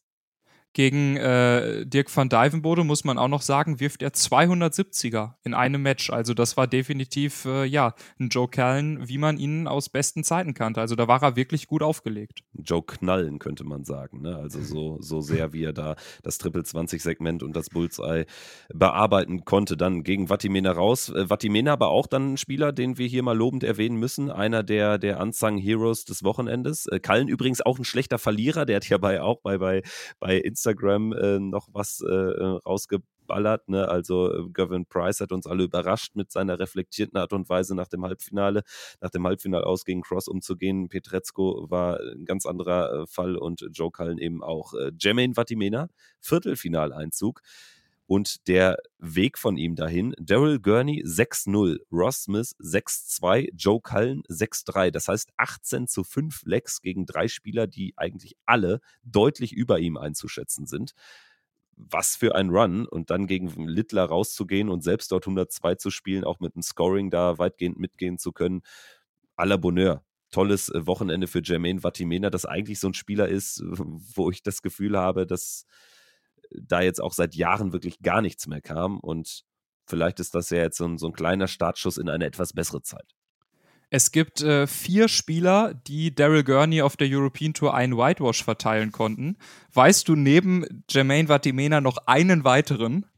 Gegen äh, Dirk van Dijvenbode, muss man auch noch sagen, wirft er zweihundertsiebziger in einem Match. Also das war definitiv äh, ja ein Joe Cullen, wie man ihn aus besten Zeiten kannte. Also da war er wirklich gut aufgelegt. Joe Knallen, könnte man sagen. Ne? Also so, so sehr, wie er da das Triple zwanzig Segment und das Bullseye bearbeiten konnte. Dann gegen Vatimena raus. Äh, Vatimena aber auch dann ein Spieler, den wir hier mal lobend erwähnen müssen. Einer der, der Unsung Heroes des Wochenendes. Äh, Cullen übrigens auch ein schlechter Verlierer. Der hat ja bei, auch bei, bei, bei Instagram Instagram äh, noch was äh, rausge ballert. Ne? Also äh, Gervin Price hat uns alle überrascht mit seiner reflektierten Art und Weise nach dem Halbfinale, nach dem Halbfinale aus gegen Cross umzugehen. Pietrezco war ein ganz anderer äh, Fall und Joe Cullen eben auch. Äh, Jermaine Vatimena, Viertelfinaleinzug. Und der Weg von ihm dahin, Daryl Gurney sechs null, Ross Smith sechs zwei, Joe Cullen sechs drei. Das heißt achtzehn zu fünf Lecks gegen drei Spieler, die eigentlich alle deutlich über ihm einzuschätzen sind. Was für ein Run. Und dann gegen Littler rauszugehen und selbst dort hundertzwei zu spielen, auch mit dem Scoring da weitgehend mitgehen zu können. À la Bonheur. Tolles Wochenende für Jermaine Vatimena, das eigentlich so ein Spieler ist, wo ich das Gefühl habe, dass da jetzt auch seit Jahren wirklich gar nichts mehr kam und vielleicht ist das ja jetzt so ein, so ein kleiner Startschuss in eine etwas bessere Zeit. Es gibt äh, vier Spieler, die Daryl Gurney auf der European Tour einen Whitewash verteilen konnten. Weißt du neben Jermaine Vatimena noch einen weiteren?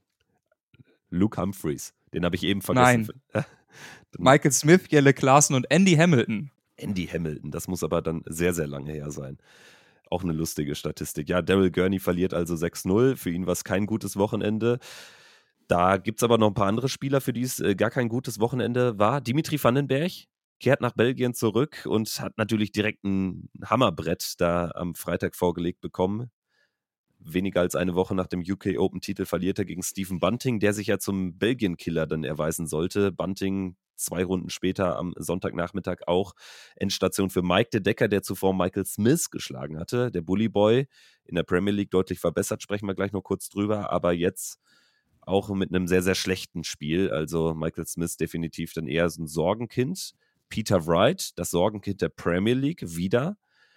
Luke Humphreys, den habe ich eben vergessen. Nein. Michael Smith, Jelle Klaassen und Andy Hamilton. Andy Hamilton, das muss aber dann sehr, sehr lange her sein. Auch eine lustige Statistik. Ja, Daryl Gurney verliert also sechs null. Für ihn war es kein gutes Wochenende. Da gibt es aber noch ein paar andere Spieler, für die es äh, gar kein gutes Wochenende war. Dimitri Vandenberg kehrt nach Belgien zurück und hat natürlich direkt ein Hammerbrett da am Freitag vorgelegt bekommen. Weniger als eine Woche nach dem U K Open-Titel verliert er gegen Stephen Bunting, der sich ja zum Belgien-Killer dann erweisen sollte. Bunting zwei Runden später am Sonntagnachmittag auch Endstation für Mike de Decker, der zuvor Michael Smith geschlagen hatte. Der Bully Boy in der Premier League deutlich verbessert, sprechen wir gleich noch kurz drüber, aber jetzt auch mit einem sehr, sehr schlechten Spiel. Also Michael Smith definitiv dann eher so ein Sorgenkind. Peter Wright, das Sorgenkind der Premier League, wieder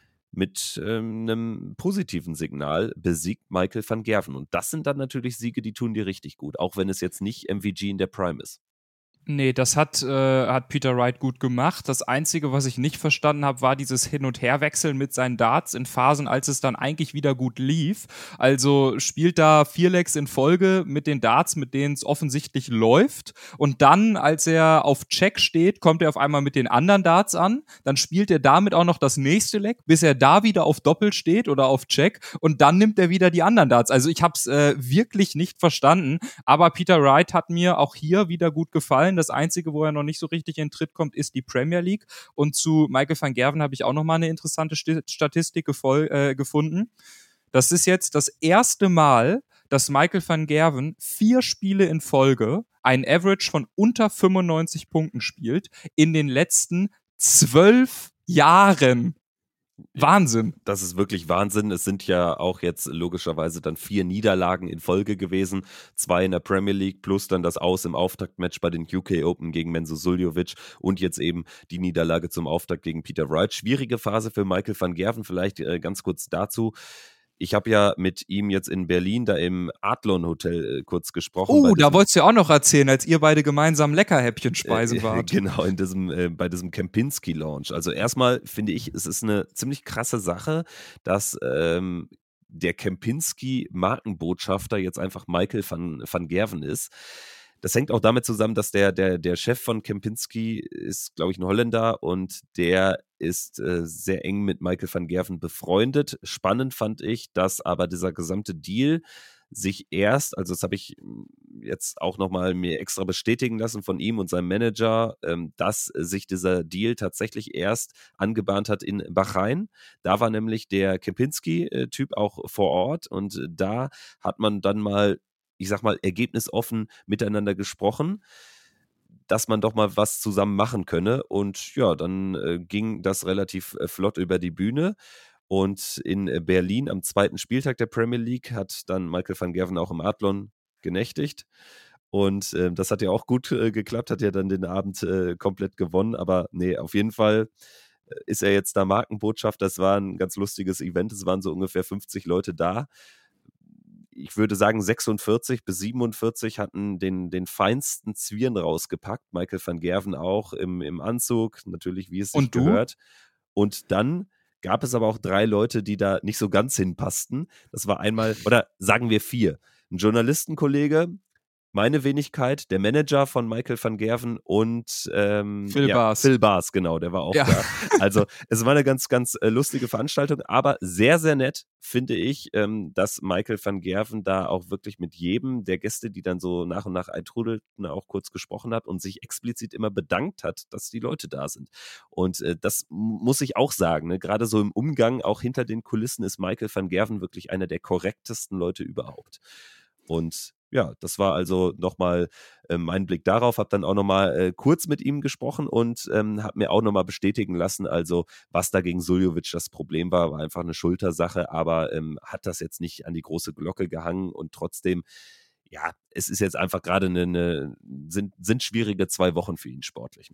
mit ähm, einem positiven Signal besiegt Michael van Gerwen. Und das sind dann natürlich Siege, die tun dir richtig gut, auch wenn es jetzt nicht M V G in der Prime ist. Nee, das hat, äh, hat Peter Wright gut gemacht. Das Einzige, was ich nicht verstanden habe, war dieses Hin- und Herwechseln mit seinen Darts in Phasen, als es dann eigentlich wieder gut lief. Also spielt da vier Legs in Folge mit den Darts, mit denen es offensichtlich läuft. Und dann, als er auf Check steht, kommt er auf einmal mit den anderen Darts an. Dann spielt er damit auch noch das nächste Leg, bis er da wieder auf Doppel steht oder auf Check. Und dann nimmt er wieder die anderen Darts. Also ich habe es äh, wirklich nicht verstanden. Aber Peter Wright hat mir auch hier wieder gut gefallen. Das Einzige, wo er noch nicht so richtig in den Tritt kommt, ist die Premier League. Und zu Michael van Gerwen habe ich auch noch mal eine interessante Statistik gefol- äh, gefunden. Das ist jetzt das erste Mal, dass Michael van Gerwen vier Spiele in Folge ein Average von unter fünfundneunzig Punkten spielt in den letzten zwölf Jahren. Wahnsinn. Das ist wirklich Wahnsinn. Es sind ja auch jetzt logischerweise dann vier Niederlagen in Folge gewesen. Zwei in der Premier League plus dann das Aus im Auftaktmatch bei den U K Open gegen Menzo Suljovic und jetzt eben die Niederlage zum Auftakt gegen Peter Wright. Schwierige Phase für Michael van Gerwen. Vielleicht äh, ganz kurz dazu. Ich habe ja mit ihm jetzt in Berlin da im Adlon Hotel äh, kurz gesprochen. Oh, da wolltest du ja auch noch erzählen, als ihr beide gemeinsam Leckerhäppchen speisen äh, wart. Genau, in diesem, äh, bei diesem Kempinski-Lounge. Also erstmal finde ich, es ist eine ziemlich krasse Sache, dass ähm, der Kempinski-Markenbotschafter jetzt einfach Michael van, van Gerwen ist. Das hängt auch damit zusammen, dass der, der, der Chef von Kempinski ist, glaube ich, ein Holländer und der ist äh, sehr eng mit Michael van Gerwen befreundet. Spannend fand ich, dass aber dieser gesamte Deal sich erst, also das habe ich jetzt auch nochmal mir extra bestätigen lassen von ihm und seinem Manager, ähm, dass sich dieser Deal tatsächlich erst angebahnt hat in Bahrain. Da war nämlich der Kempinski-Typ auch vor Ort und da hat man dann mal, ich sag mal, ergebnisoffen miteinander gesprochen, dass man doch mal was zusammen machen könne. Und ja, dann äh, ging das relativ äh, flott über die Bühne. Und in äh, Berlin am zweiten Spieltag der Premier League hat dann Michael van Gerwen auch im Adlon genächtigt. Und äh, das hat ja auch gut äh, geklappt, hat ja dann den Abend äh, komplett gewonnen. Aber nee, auf jeden Fall ist er jetzt da Markenbotschafter. Das war ein ganz lustiges Event. Es waren so ungefähr fünfzig Leute da. Ich würde sagen, sechsundvierzig bis siebenundvierzig hatten den, den feinsten Zwirn rausgepackt. Michael van Gerwen auch im, im Anzug, natürlich, wie es sich Und du? gehört. Und dann gab es aber auch drei Leute, die da nicht so ganz hinpassten. Das war einmal, oder sagen wir vier. Ein Journalistenkollege, meine Wenigkeit, der Manager von Michael van Gerwen und ähm, Phil ja, Bars. Phil Bars, genau, der war auch Ja. da. Also es war eine ganz, ganz äh, lustige Veranstaltung, aber sehr, sehr nett, finde ich, ähm, dass Michael van Gerwen da auch wirklich mit jedem der Gäste, die dann so nach und nach eintrudelten, auch kurz gesprochen hat und sich explizit immer bedankt hat, dass die Leute da sind. Und äh, das muss ich auch sagen, ne? Gerade so im Umgang, auch hinter den Kulissen, ist Michael van Gerwen wirklich einer der korrektesten Leute überhaupt. Und ja, das war also nochmal äh, mein Blick darauf, habe dann auch nochmal äh, kurz mit ihm gesprochen und ähm, habe mir auch nochmal bestätigen lassen, also was da gegen Suljovic das Problem war, war einfach eine Schultersache, aber ähm, hat das jetzt nicht an die große Glocke gehangen und trotzdem, ja, es ist jetzt einfach gerade eine, eine sind, sind schwierige zwei Wochen für ihn sportlich, ne?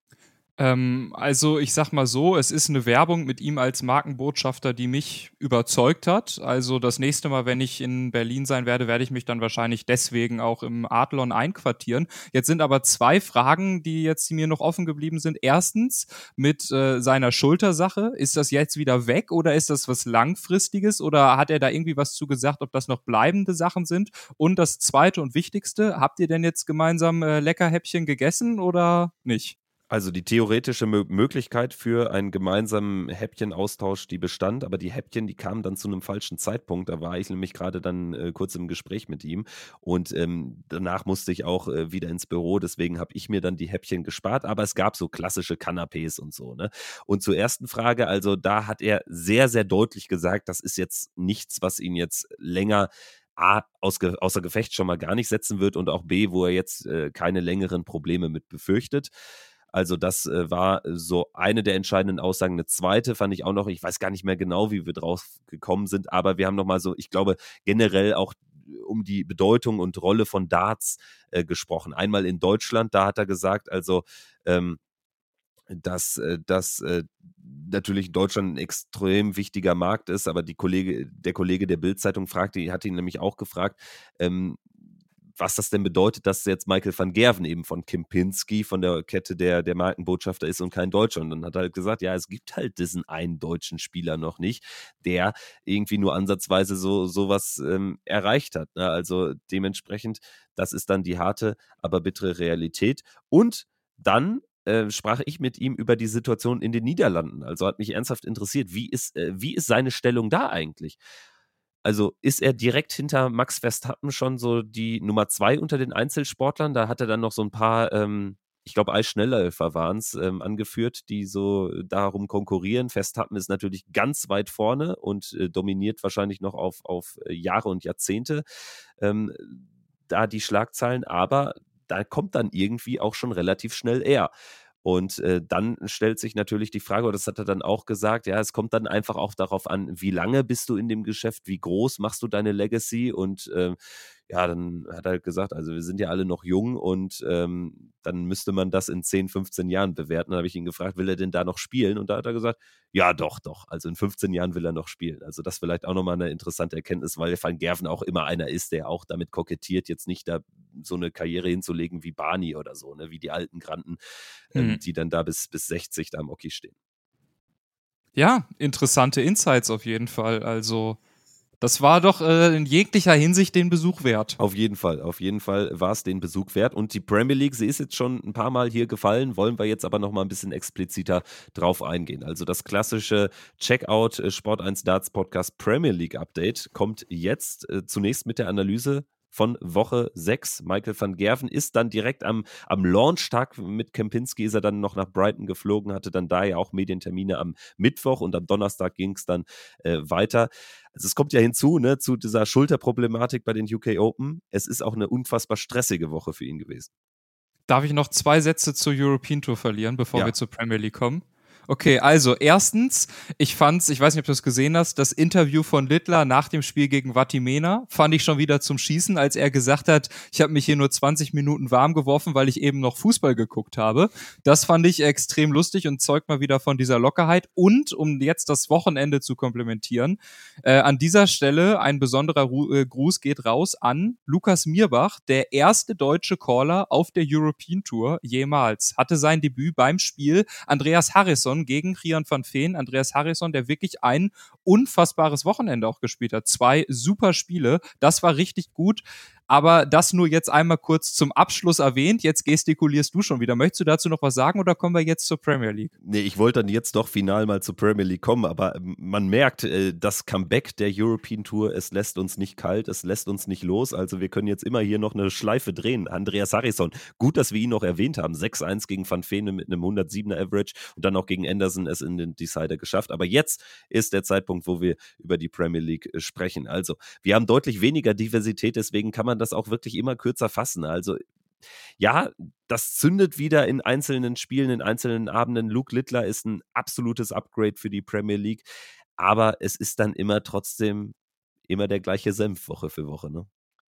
Ähm, also ich sag mal so, es ist eine Werbung mit ihm als Markenbotschafter, die mich überzeugt hat. Also das nächste Mal, wenn ich in Berlin sein werde, werde ich mich dann wahrscheinlich deswegen auch im Adlon einquartieren. Jetzt sind aber zwei Fragen, die jetzt mir noch offen geblieben sind. Erstens mit äh, seiner Schultersache. Ist das jetzt wieder weg oder ist das was Langfristiges oder hat er da irgendwie was zu gesagt, ob das noch bleibende Sachen sind? Und das zweite und wichtigste, habt ihr denn jetzt gemeinsam äh, Leckerhäppchen gegessen oder nicht? Also die theoretische Mö- Möglichkeit für einen gemeinsamen Häppchenaustausch, die bestand, aber die Häppchen, die kamen dann zu einem falschen Zeitpunkt. Da war ich nämlich gerade dann äh, kurz im Gespräch mit ihm und ähm, danach musste ich auch äh, wieder ins Büro, deswegen habe ich mir dann die Häppchen gespart, aber es gab so klassische Canapés und so, ne? Und zur ersten Frage, also da hat er sehr, sehr deutlich gesagt, das ist jetzt nichts, was ihn jetzt länger A, aus, außer Gefecht schon mal gar nicht setzen wird und auch B, wo er jetzt äh, keine längeren Probleme mit befürchtet. Also das äh, war so eine der entscheidenden Aussagen. Eine zweite fand ich auch noch, ich weiß gar nicht mehr genau, wie wir drauf gekommen sind, aber wir haben nochmal so, ich glaube, generell auch um die Bedeutung und Rolle von Darts äh, gesprochen. Einmal in Deutschland, da hat er gesagt, also ähm, dass äh, das äh, natürlich in Deutschland ein extrem wichtiger Markt ist, aber die Kollege, der Kollege der Bild-Zeitung fragte, hat ihn nämlich auch gefragt, ähm, was das denn bedeutet, dass jetzt Michael van Gerwen eben von Kempinski, von der Kette der, der Markenbotschafter ist und kein Deutscher. Und dann hat er halt gesagt, ja, es gibt halt diesen einen deutschen Spieler noch nicht, der irgendwie nur ansatzweise so sowas ähm, erreicht hat. Ne? Also dementsprechend, das ist dann die harte, aber bittere Realität. Und dann äh, sprach ich mit ihm über die Situation in den Niederlanden. Also hat mich ernsthaft interessiert, wie ist, äh, wie ist seine Stellung da eigentlich? Also ist er direkt hinter Max Verstappen schon so die Nummer zwei unter den Einzelsportlern? Da hat er dann noch so ein paar, ähm, ich glaube, Eisschnellläufer waren es, ähm, angeführt, die so darum konkurrieren. Verstappen ist natürlich ganz weit vorne und äh, dominiert wahrscheinlich noch auf, auf äh, Jahre und Jahrzehnte ähm, da die Schlagzeilen, aber da kommt dann irgendwie auch schon relativ schnell er. Und äh, dann stellt sich natürlich die Frage, oder das hat er dann auch gesagt, ja, es kommt dann einfach auch darauf an, wie lange bist du in dem Geschäft, wie groß machst du deine Legacy und äh, ja, dann hat er halt gesagt, also wir sind ja alle noch jung und ähm, dann müsste man das in zehn, fünfzehn Jahren bewerten. Dann habe ich ihn gefragt, will er denn da noch spielen? Und da hat er gesagt, ja, doch, doch. Also in fünfzehn Jahren will er noch spielen. Also das vielleicht auch nochmal eine interessante Erkenntnis, weil Van Gerwen auch immer einer ist, der auch damit kokettiert, jetzt nicht da so eine Karriere hinzulegen wie Barney oder so, ne, wie die alten Granden, ähm, Hm. die dann da bis, bis sechzig da im Hockey stehen. Ja, interessante Insights auf jeden Fall. Also, das war doch äh, in jeglicher Hinsicht den Besuch wert. Auf jeden Fall, auf jeden Fall war es den Besuch wert. Und die Premier League, sie ist jetzt schon ein paar Mal hier gefallen, wollen wir jetzt aber noch mal ein bisschen expliziter drauf eingehen. Also das klassische Checkout äh, Sport eins Darts Podcast Premier League Update kommt jetzt äh, zunächst mit der Analyse von Woche sechs. Michael van Gerwen ist dann direkt am, am Launchtag mit Kempinski ist er dann noch nach Brighton geflogen, hatte dann da ja auch Medientermine am Mittwoch und am Donnerstag ging es dann äh, weiter. Also es kommt ja hinzu, ne, zu dieser Schulterproblematik bei den U K Open. Es ist auch eine unfassbar stressige Woche für ihn gewesen. Darf ich noch zwei Sätze zur European Tour verlieren, bevor Ja. wir zur Premier League kommen? Okay, also erstens, ich fand's, ich weiß nicht, ob du es gesehen hast, das Interview von Littler nach dem Spiel gegen Vatimena fand ich schon wieder zum Schießen, als er gesagt hat, ich habe mich hier nur zwanzig Minuten warm geworfen, weil ich eben noch Fußball geguckt habe. Das fand ich extrem lustig und zeugt mal wieder von dieser Lockerheit. Und um jetzt das Wochenende zu komplementieren, äh, an dieser Stelle ein besonderer Ru- äh, Gruß geht raus an Lukas Mirbach, der erste deutsche Caller auf der European Tour jemals. Hatte sein Debüt beim Spiel Andreas Harrison gegen Rian van Veen. Andreas Harrison, der wirklich ein unfassbares Wochenende auch gespielt hat. Zwei super Spiele. Das war richtig gut. Aber das nur jetzt einmal kurz zum Abschluss erwähnt. Jetzt gestikulierst du schon wieder. Möchtest du dazu noch was sagen oder kommen wir jetzt zur Premier League? Nee, ich wollte dann jetzt doch final mal zur Premier League kommen, aber man merkt, das Comeback der European Tour, es lässt uns nicht kalt, es lässt uns nicht los. Also wir können jetzt immer hier noch eine Schleife drehen. Andreas Harrison, gut, dass wir ihn noch erwähnt haben. sechs eins gegen Van Veen mit einem hundertsiebener Average und dann auch gegen Anderson es in den Decider geschafft. Aber jetzt ist der Zeitpunkt, wo wir über die Premier League sprechen. Also wir haben deutlich weniger Diversität, deswegen kann man das auch wirklich immer kürzer fassen. Also ja, das zündet wieder in einzelnen Spielen, in einzelnen Abenden. Luke Littler ist ein absolutes Upgrade für die Premier League, aber es ist dann immer trotzdem immer der gleiche Senf Woche für Woche, ne?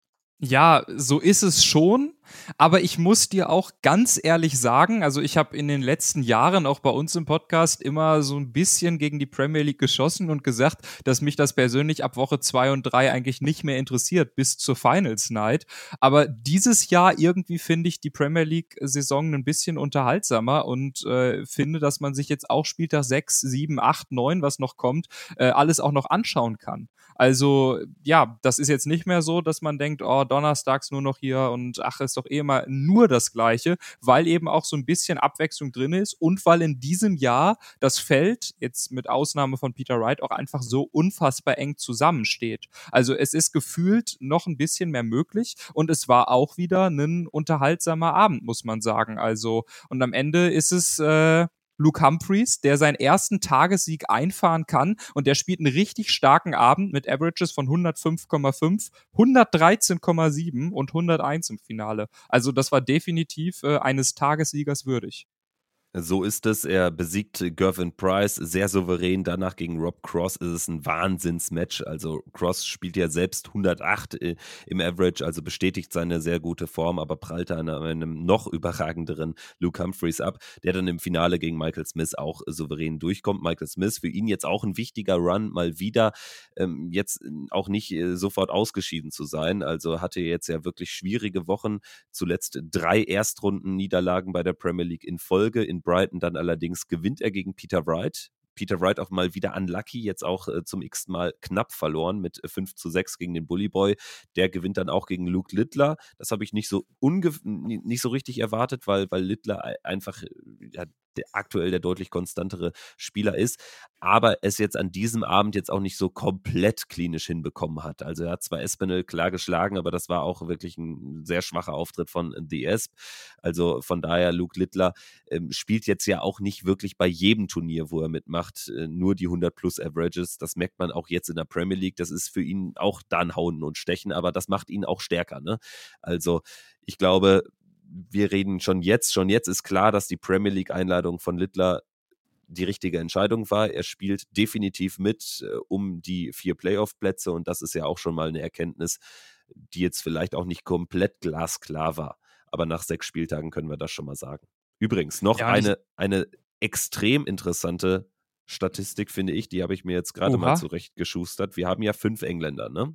Ja, so ist es schon, aber ich muss dir auch ganz ehrlich sagen, also ich habe in den letzten Jahren auch bei uns im Podcast immer so ein bisschen gegen die Premier League geschossen und gesagt, dass mich das persönlich ab Woche zwei und drei eigentlich nicht mehr interessiert, bis zur Finals Night. Aber dieses Jahr irgendwie finde ich die Premier League-Saison ein bisschen unterhaltsamer und äh, finde, dass man sich jetzt auch Spieltag sechs, sieben, acht, neun, was noch kommt, äh, alles auch noch anschauen kann. Also ja, das ist jetzt nicht mehr so, dass man denkt, oh, donnerstags nur noch hier und ach, ist doch eh immer nur das Gleiche, weil eben auch so ein bisschen Abwechslung drin ist und weil in diesem Jahr das Feld, jetzt mit Ausnahme von Peter Wright, auch einfach so unfassbar eng zusammensteht. Also es ist gefühlt noch ein bisschen mehr möglich und es war auch wieder ein unterhaltsamer Abend, muss man sagen. Also und am Ende ist es äh, Luke Humphries, der seinen ersten Tagessieg einfahren kann und der spielt einen richtig starken Abend mit Averages von hundertfünf Komma fünf, hundertdreizehn Komma sieben und hunderteins im Finale. Also das war definitiv äh, eines Tagessiegers würdig. So ist es. Er besiegt Gervin Price sehr souverän. Danach gegen Rob Cross ist es ein Wahnsinnsmatch. Also Cross spielt ja selbst hundertacht im Average, also bestätigt seine sehr gute Form, aber prallt an einem noch überragenderen Luke Humphries ab, der dann im Finale gegen Michael Smith auch souverän durchkommt. Michael Smith, für ihn jetzt auch ein wichtiger Run, mal wieder ähm, jetzt auch nicht äh, sofort ausgeschieden zu sein. Also hatte jetzt ja wirklich schwierige Wochen. Zuletzt drei Erstrunden-Niederlagen bei der Premier League in Folge. In Brighton dann allerdings gewinnt er gegen Peter Wright. Peter Wright auch mal wieder unlucky, jetzt auch äh, zum x Mal knapp verloren mit äh, fünf zu sechs gegen den Bully Boy. Der gewinnt dann auch gegen Luke Littler. Das habe ich nicht so unge- nicht so richtig erwartet, weil, weil Littler einfach ja, der, aktuell der deutlich konstantere Spieler ist, aber es jetzt an diesem Abend jetzt auch nicht so komplett klinisch hinbekommen hat. Also er hat zwar Espinel klar geschlagen, aber das war auch wirklich ein sehr schwacher Auftritt von The Esp. Also von daher, Luke Littler ähm, spielt jetzt ja auch nicht wirklich bei jedem Turnier, wo er mitmacht, äh, nur die hundert plus Averages. Das merkt man auch jetzt in der Premier League. Das ist für ihn auch dann Hauen und Stechen, aber das macht ihn auch stärker, ne? Also ich glaube, wir reden schon jetzt, schon jetzt ist klar, dass die Premier League-Einladung von Littler die richtige Entscheidung war. Er spielt definitiv mit äh, um die vier Playoff-Plätze und das ist ja auch schon mal eine Erkenntnis, die jetzt vielleicht auch nicht komplett glasklar war. Aber nach sechs Spieltagen können wir das schon mal sagen. Übrigens, noch Ja, eine, eine extrem interessante Statistik, finde ich, die habe ich mir jetzt gerade mal zurechtgeschustert. Wir haben ja fünf Engländer, ne?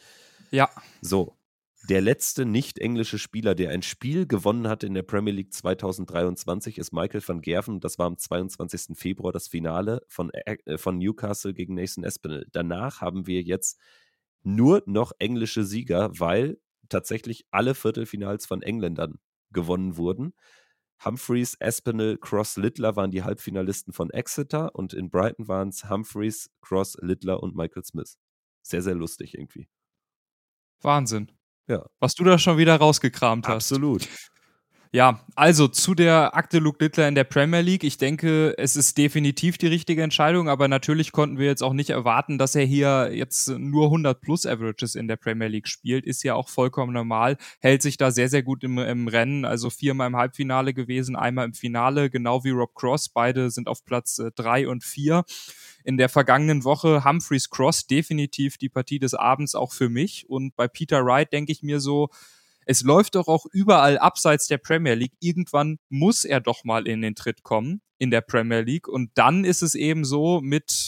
Ja. So, der letzte nicht-englische Spieler, der ein Spiel gewonnen hat in der Premier League zwanzig dreiundzwanzig, ist Michael van Gerven. Das war am zweiundzwanzigsten Februar das Finale von, äh, von Newcastle gegen Nathan Espinel. Danach haben wir jetzt nur noch englische Sieger, weil tatsächlich alle Viertelfinals von Engländern gewonnen wurden. Humphries, Espinel, Cross, Littler waren die Halbfinalisten von Exeter und in Brighton waren es Humphries, Cross, Littler und Michael Smith. Sehr, sehr lustig irgendwie. Wahnsinn. Ja. Was du da schon wieder rausgekramt hast. Absolut. Ja, also zu der Akte Luke Littler in der Premier League. Ich denke, es ist definitiv die richtige Entscheidung, aber natürlich konnten wir jetzt auch nicht erwarten, dass er hier jetzt nur hundert plus Averages in der Premier League spielt. Ist ja auch vollkommen normal. Hält sich da sehr, sehr gut im, im Rennen. Also viermal im Halbfinale gewesen, einmal im Finale, genau wie Rob Cross. Beide sind auf Platz äh, drei und vier. In der vergangenen Woche Humphries Cross definitiv die Partie des Abends auch für mich. Und bei Peter Wright denke ich mir so, es läuft doch auch überall abseits der Premier League. Irgendwann muss er doch mal in den Tritt kommen in der Premier League. Und dann ist es eben so mit,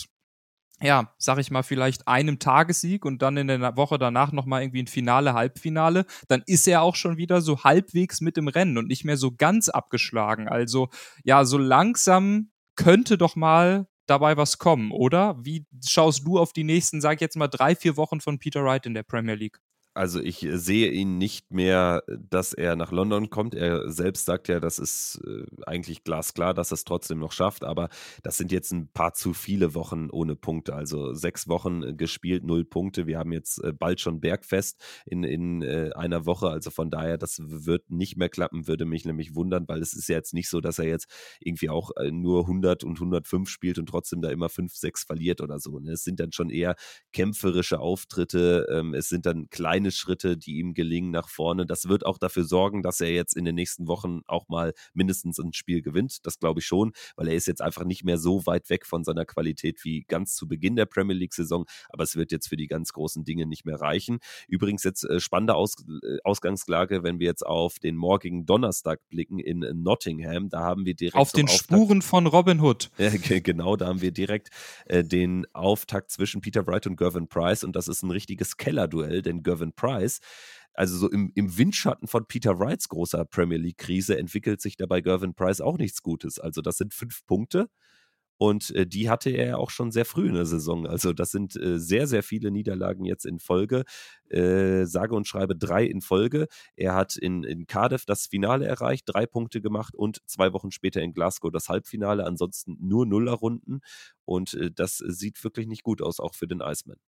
ja, sag ich mal, vielleicht einem Tagessieg und dann in der Woche danach nochmal irgendwie ein Finale, Halbfinale. Dann ist er auch schon wieder so halbwegs mit im Rennen und nicht mehr so ganz abgeschlagen. Also ja, so langsam könnte doch mal dabei was kommen, oder? Wie schaust du auf die nächsten, sag ich jetzt mal, drei, vier Wochen von Peter Wright in der Premier League? Also ich äh, sehe ihn nicht mehr, dass er nach London kommt. Er selbst sagt ja, das ist äh, eigentlich glasklar, dass er es trotzdem noch schafft, aber das sind jetzt ein paar zu viele Wochen ohne Punkte. Also sechs Wochen äh, gespielt, null Punkte. Wir haben jetzt äh, bald schon Bergfest in, in äh, einer Woche. Also von daher, das wird nicht mehr klappen, würde mich nämlich wundern, weil es ist ja jetzt nicht so, dass er jetzt irgendwie auch äh, nur hundert und hundertfünf spielt und trotzdem da immer fünf, sechs verliert oder so. Ne? Es sind dann schon eher kämpferische Auftritte. Ähm, es sind dann kleine Schritte, die ihm gelingen nach vorne. Das wird auch dafür sorgen, dass er jetzt in den nächsten Wochen auch mal mindestens ein Spiel gewinnt. Das glaube ich schon, weil er ist jetzt einfach nicht mehr so weit weg von seiner Qualität wie ganz zu Beginn der Premier League-Saison. Aber es wird jetzt für die ganz großen Dinge nicht mehr reichen. Übrigens jetzt äh, spannende Aus äh, Ausgangslage, wenn wir jetzt auf den morgigen Donnerstag blicken in äh, Nottingham. Da haben wir direkt auf den Auftakt, Spuren von Robin Hood. Ja, genau, da haben wir direkt äh, den Auftakt zwischen Peter Wright und Gervin Price und das ist ein richtiges Kellerduell, denn Gervin Price, also so im, im Windschatten von Peter Wrights großer Premier League-Krise, entwickelt sich dabei Gervin Price auch nichts Gutes. Also das sind fünf Punkte und äh, die hatte er auch schon sehr früh in der Saison. Also das sind äh, sehr, sehr viele Niederlagen jetzt in Folge, äh, sage und schreibe drei in Folge. Er hat in, in Cardiff das Finale erreicht, drei Punkte gemacht und zwei Wochen später in Glasgow das Halbfinale. Ansonsten nur Nullerrunden und äh, das sieht wirklich nicht gut aus, auch für den Iceman.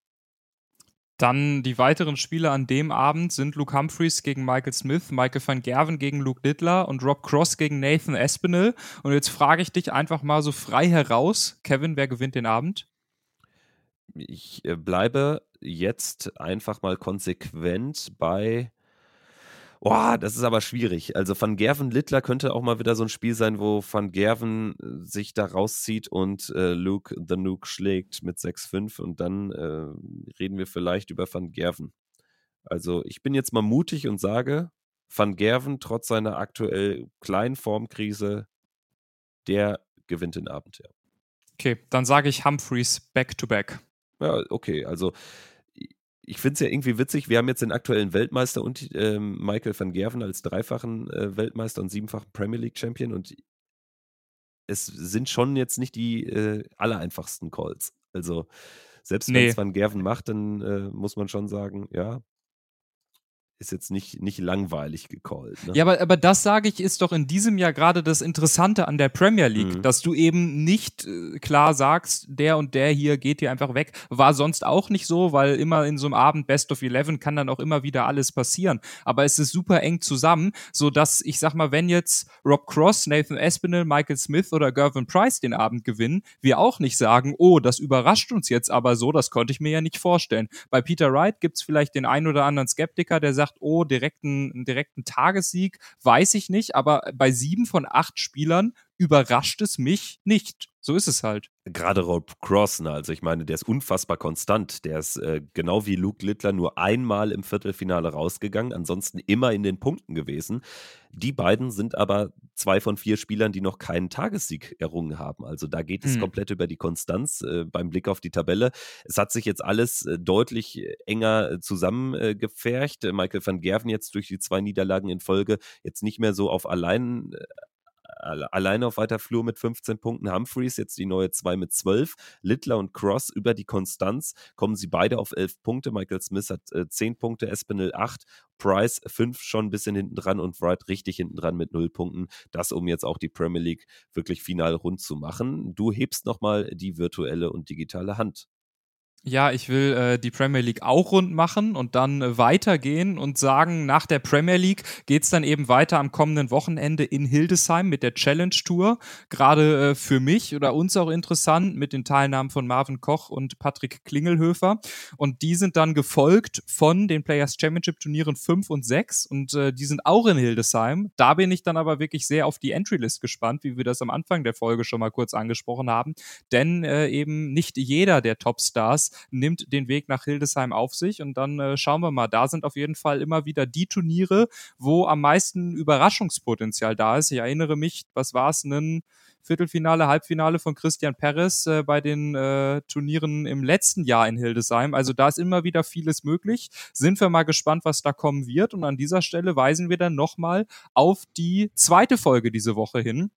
Dann die weiteren Spiele an dem Abend sind Luke Humphreys gegen Michael Smith, Michael van Gerwen gegen Luke Littler und Rob Cross gegen Nathan Aspinall. Und jetzt frage ich dich einfach mal so frei heraus, Kevin, wer gewinnt den Abend? Ich äh, bleibe jetzt einfach mal konsequent bei. Boah, das ist aber schwierig. Also Van Gerwen Littler könnte auch mal wieder so ein Spiel sein, wo Van Gerwen äh, sich da rauszieht und äh, Luke the Nuke schlägt mit sechs fünf und dann äh, reden wir vielleicht über Van Gerwen. Also ich bin jetzt mal mutig und sage, Van Gerwen trotz seiner aktuell kleinen Formkrise, der gewinnt den Abend, ja. Okay, dann sage ich Humphreys back-to-back. Ja, okay, also ich finde es ja irgendwie witzig, wir haben jetzt den aktuellen Weltmeister und ähm, Michael van Gerwen als dreifachen äh, Weltmeister und siebenfachen Premier League Champion und es sind schon jetzt nicht die äh, allereinfachsten Calls. Also selbst wenn Nee. es Van Gerwen macht, dann äh, muss man schon sagen, ja, ist jetzt nicht, nicht langweilig gecallt. Ne? Ja, aber, aber das, sage ich, ist doch in diesem Jahr gerade das Interessante an der Premier League, Mhm. dass du eben nicht äh, klar sagst, der und der hier geht hier einfach weg. War sonst auch nicht so, weil immer in so einem Abend Best of Eleven kann dann auch immer wieder alles passieren. Aber es ist super eng zusammen, sodass, ich sag mal, wenn jetzt Rob Cross, Nathan Aspinall, Michael Smith oder Gervin Price den Abend gewinnen, wir auch nicht sagen, oh, das überrascht uns jetzt aber so, das konnte ich mir ja nicht vorstellen. Bei Peter Wright gibt's vielleicht den einen oder anderen Skeptiker, der sagt, oh, direkten, einen direkten Tagessieg, weiß ich nicht, aber bei sieben von acht Spielern überrascht es mich nicht. So ist es halt. Gerade Rob Cross, ne? Also ich meine, der ist unfassbar konstant. Der ist äh, genau wie Luke Littler nur einmal im Viertelfinale rausgegangen, ansonsten immer in den Punkten gewesen. Die beiden sind aber zwei von vier Spielern, die noch keinen Tagessieg errungen haben. Also da geht es Hm. komplett über die Konstanz äh, beim Blick auf die Tabelle. Es hat sich jetzt alles äh, deutlich enger äh, zusammengepfercht. Äh, Michael van Gerwen jetzt durch die zwei Niederlagen in Folge jetzt nicht mehr so auf allein äh, alleine auf weiter Flur mit fünfzehn Punkten. Humphreys jetzt die neue zwei mit zwölf. Littler und Cross über die Konstanz kommen sie beide auf elf Punkte. Michael Smith hat äh, zehn Punkte, Aspinall acht, Price fünf schon ein bisschen hinten dran und Wright richtig hinten dran mit null Punkten. Das, um jetzt auch die Premier League wirklich final rund zu machen. Du hebst nochmal die virtuelle und digitale Hand. Ja, ich will äh, die Premier League auch rund machen und dann äh, weitergehen und sagen, nach der Premier League geht's dann eben weiter am kommenden Wochenende in Hildesheim mit der Challenge Tour. Gerade äh, für mich oder uns auch interessant mit den Teilnahmen von Marvin Koch und Patrick Klingelhöfer. Und die sind dann gefolgt von den Players Championship Turnieren fünf und sechs und äh, die sind auch in Hildesheim. Da bin ich dann aber wirklich sehr auf die Entry-List gespannt, wie wir das am Anfang der Folge schon mal kurz angesprochen haben. Denn äh, eben nicht jeder der Topstars nimmt den Weg nach Hildesheim auf sich und dann äh, schauen wir mal, da sind auf jeden Fall immer wieder die Turniere, wo am meisten Überraschungspotenzial da ist. Ich erinnere mich, was war es, ein Viertelfinale, Halbfinale von Christian Perez äh, bei den äh, Turnieren im letzten Jahr in Hildesheim. Also da ist immer wieder vieles möglich. Sind wir mal gespannt, was da kommen wird und an dieser Stelle weisen wir dann nochmal auf die zweite Folge diese Woche hin.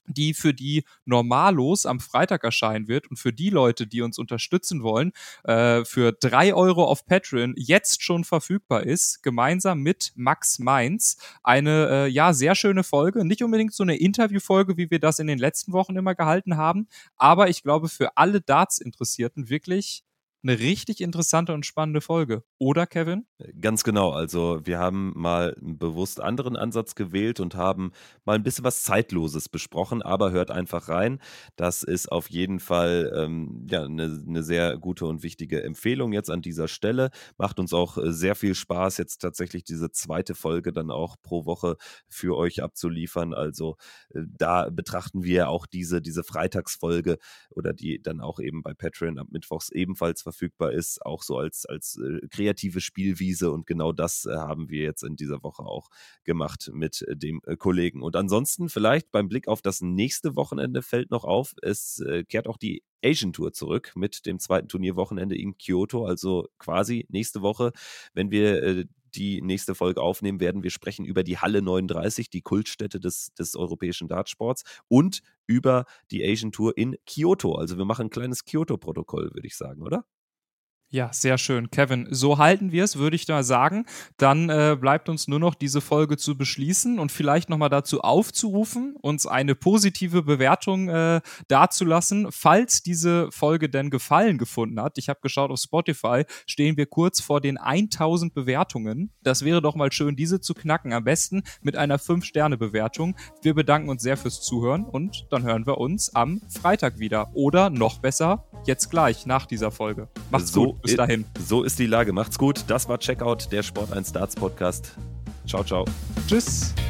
die für die Normalos am Freitag erscheinen wird und für die Leute, die uns unterstützen wollen, äh, für drei Euro auf Patreon jetzt schon verfügbar ist, gemeinsam mit Max Mainz. Eine, äh, ja, sehr schöne Folge, nicht unbedingt so eine Interviewfolge, wie wir das in den letzten Wochen immer gehalten haben, aber ich glaube für alle Darts-Interessierten wirklich eine richtig interessante und spannende Folge. Oder, Kevin? Ganz genau. Also wir haben mal einen bewusst anderen Ansatz gewählt und haben mal ein bisschen was Zeitloses besprochen, aber hört einfach rein. Das ist auf jeden Fall ähm, ja, eine, eine sehr gute und wichtige Empfehlung jetzt an dieser Stelle. Macht uns auch äh, sehr viel Spaß, jetzt tatsächlich diese zweite Folge dann auch pro Woche für euch abzuliefern. Also äh, da betrachten wir auch diese, diese Freitagsfolge oder die dann auch eben bei Patreon ab Mittwochs ebenfalls verfügbar ist, auch so als, als äh, kreative Spielwiese, und genau das äh, haben wir jetzt in dieser Woche auch gemacht mit äh, dem äh, Kollegen. Und ansonsten vielleicht beim Blick auf das nächste Wochenende fällt noch auf, es äh, kehrt auch die Asian Tour zurück mit dem zweiten Turnierwochenende in Kyoto, also quasi nächste Woche, wenn wir äh, die nächste Folge aufnehmen, werden wir sprechen über die Halle neununddreißig, die Kultstätte des, des europäischen Dartsports, und über die Asian Tour in Kyoto. Also wir machen ein kleines Kyoto-Protokoll, würde ich sagen, oder? Ja, sehr schön. Kevin, so halten wir es, würde ich da sagen. Dann äh, bleibt uns nur noch diese Folge zu beschließen und vielleicht nochmal dazu aufzurufen, uns eine positive Bewertung äh, dazulassen, falls diese Folge denn Gefallen gefunden hat. Ich habe geschaut, auf Spotify stehen wir kurz vor den tausend Bewertungen. Das wäre doch mal schön, diese zu knacken. Am besten mit einer fünf Sterne Bewertung. Wir bedanken uns sehr fürs Zuhören und dann hören wir uns am Freitag wieder. Oder noch besser, jetzt gleich nach dieser Folge. Macht's so gut. Bis dahin. So ist die Lage. Macht's gut. Das war Checkout, der Sport eins Darts Podcast. Ciao, ciao. Tschüss.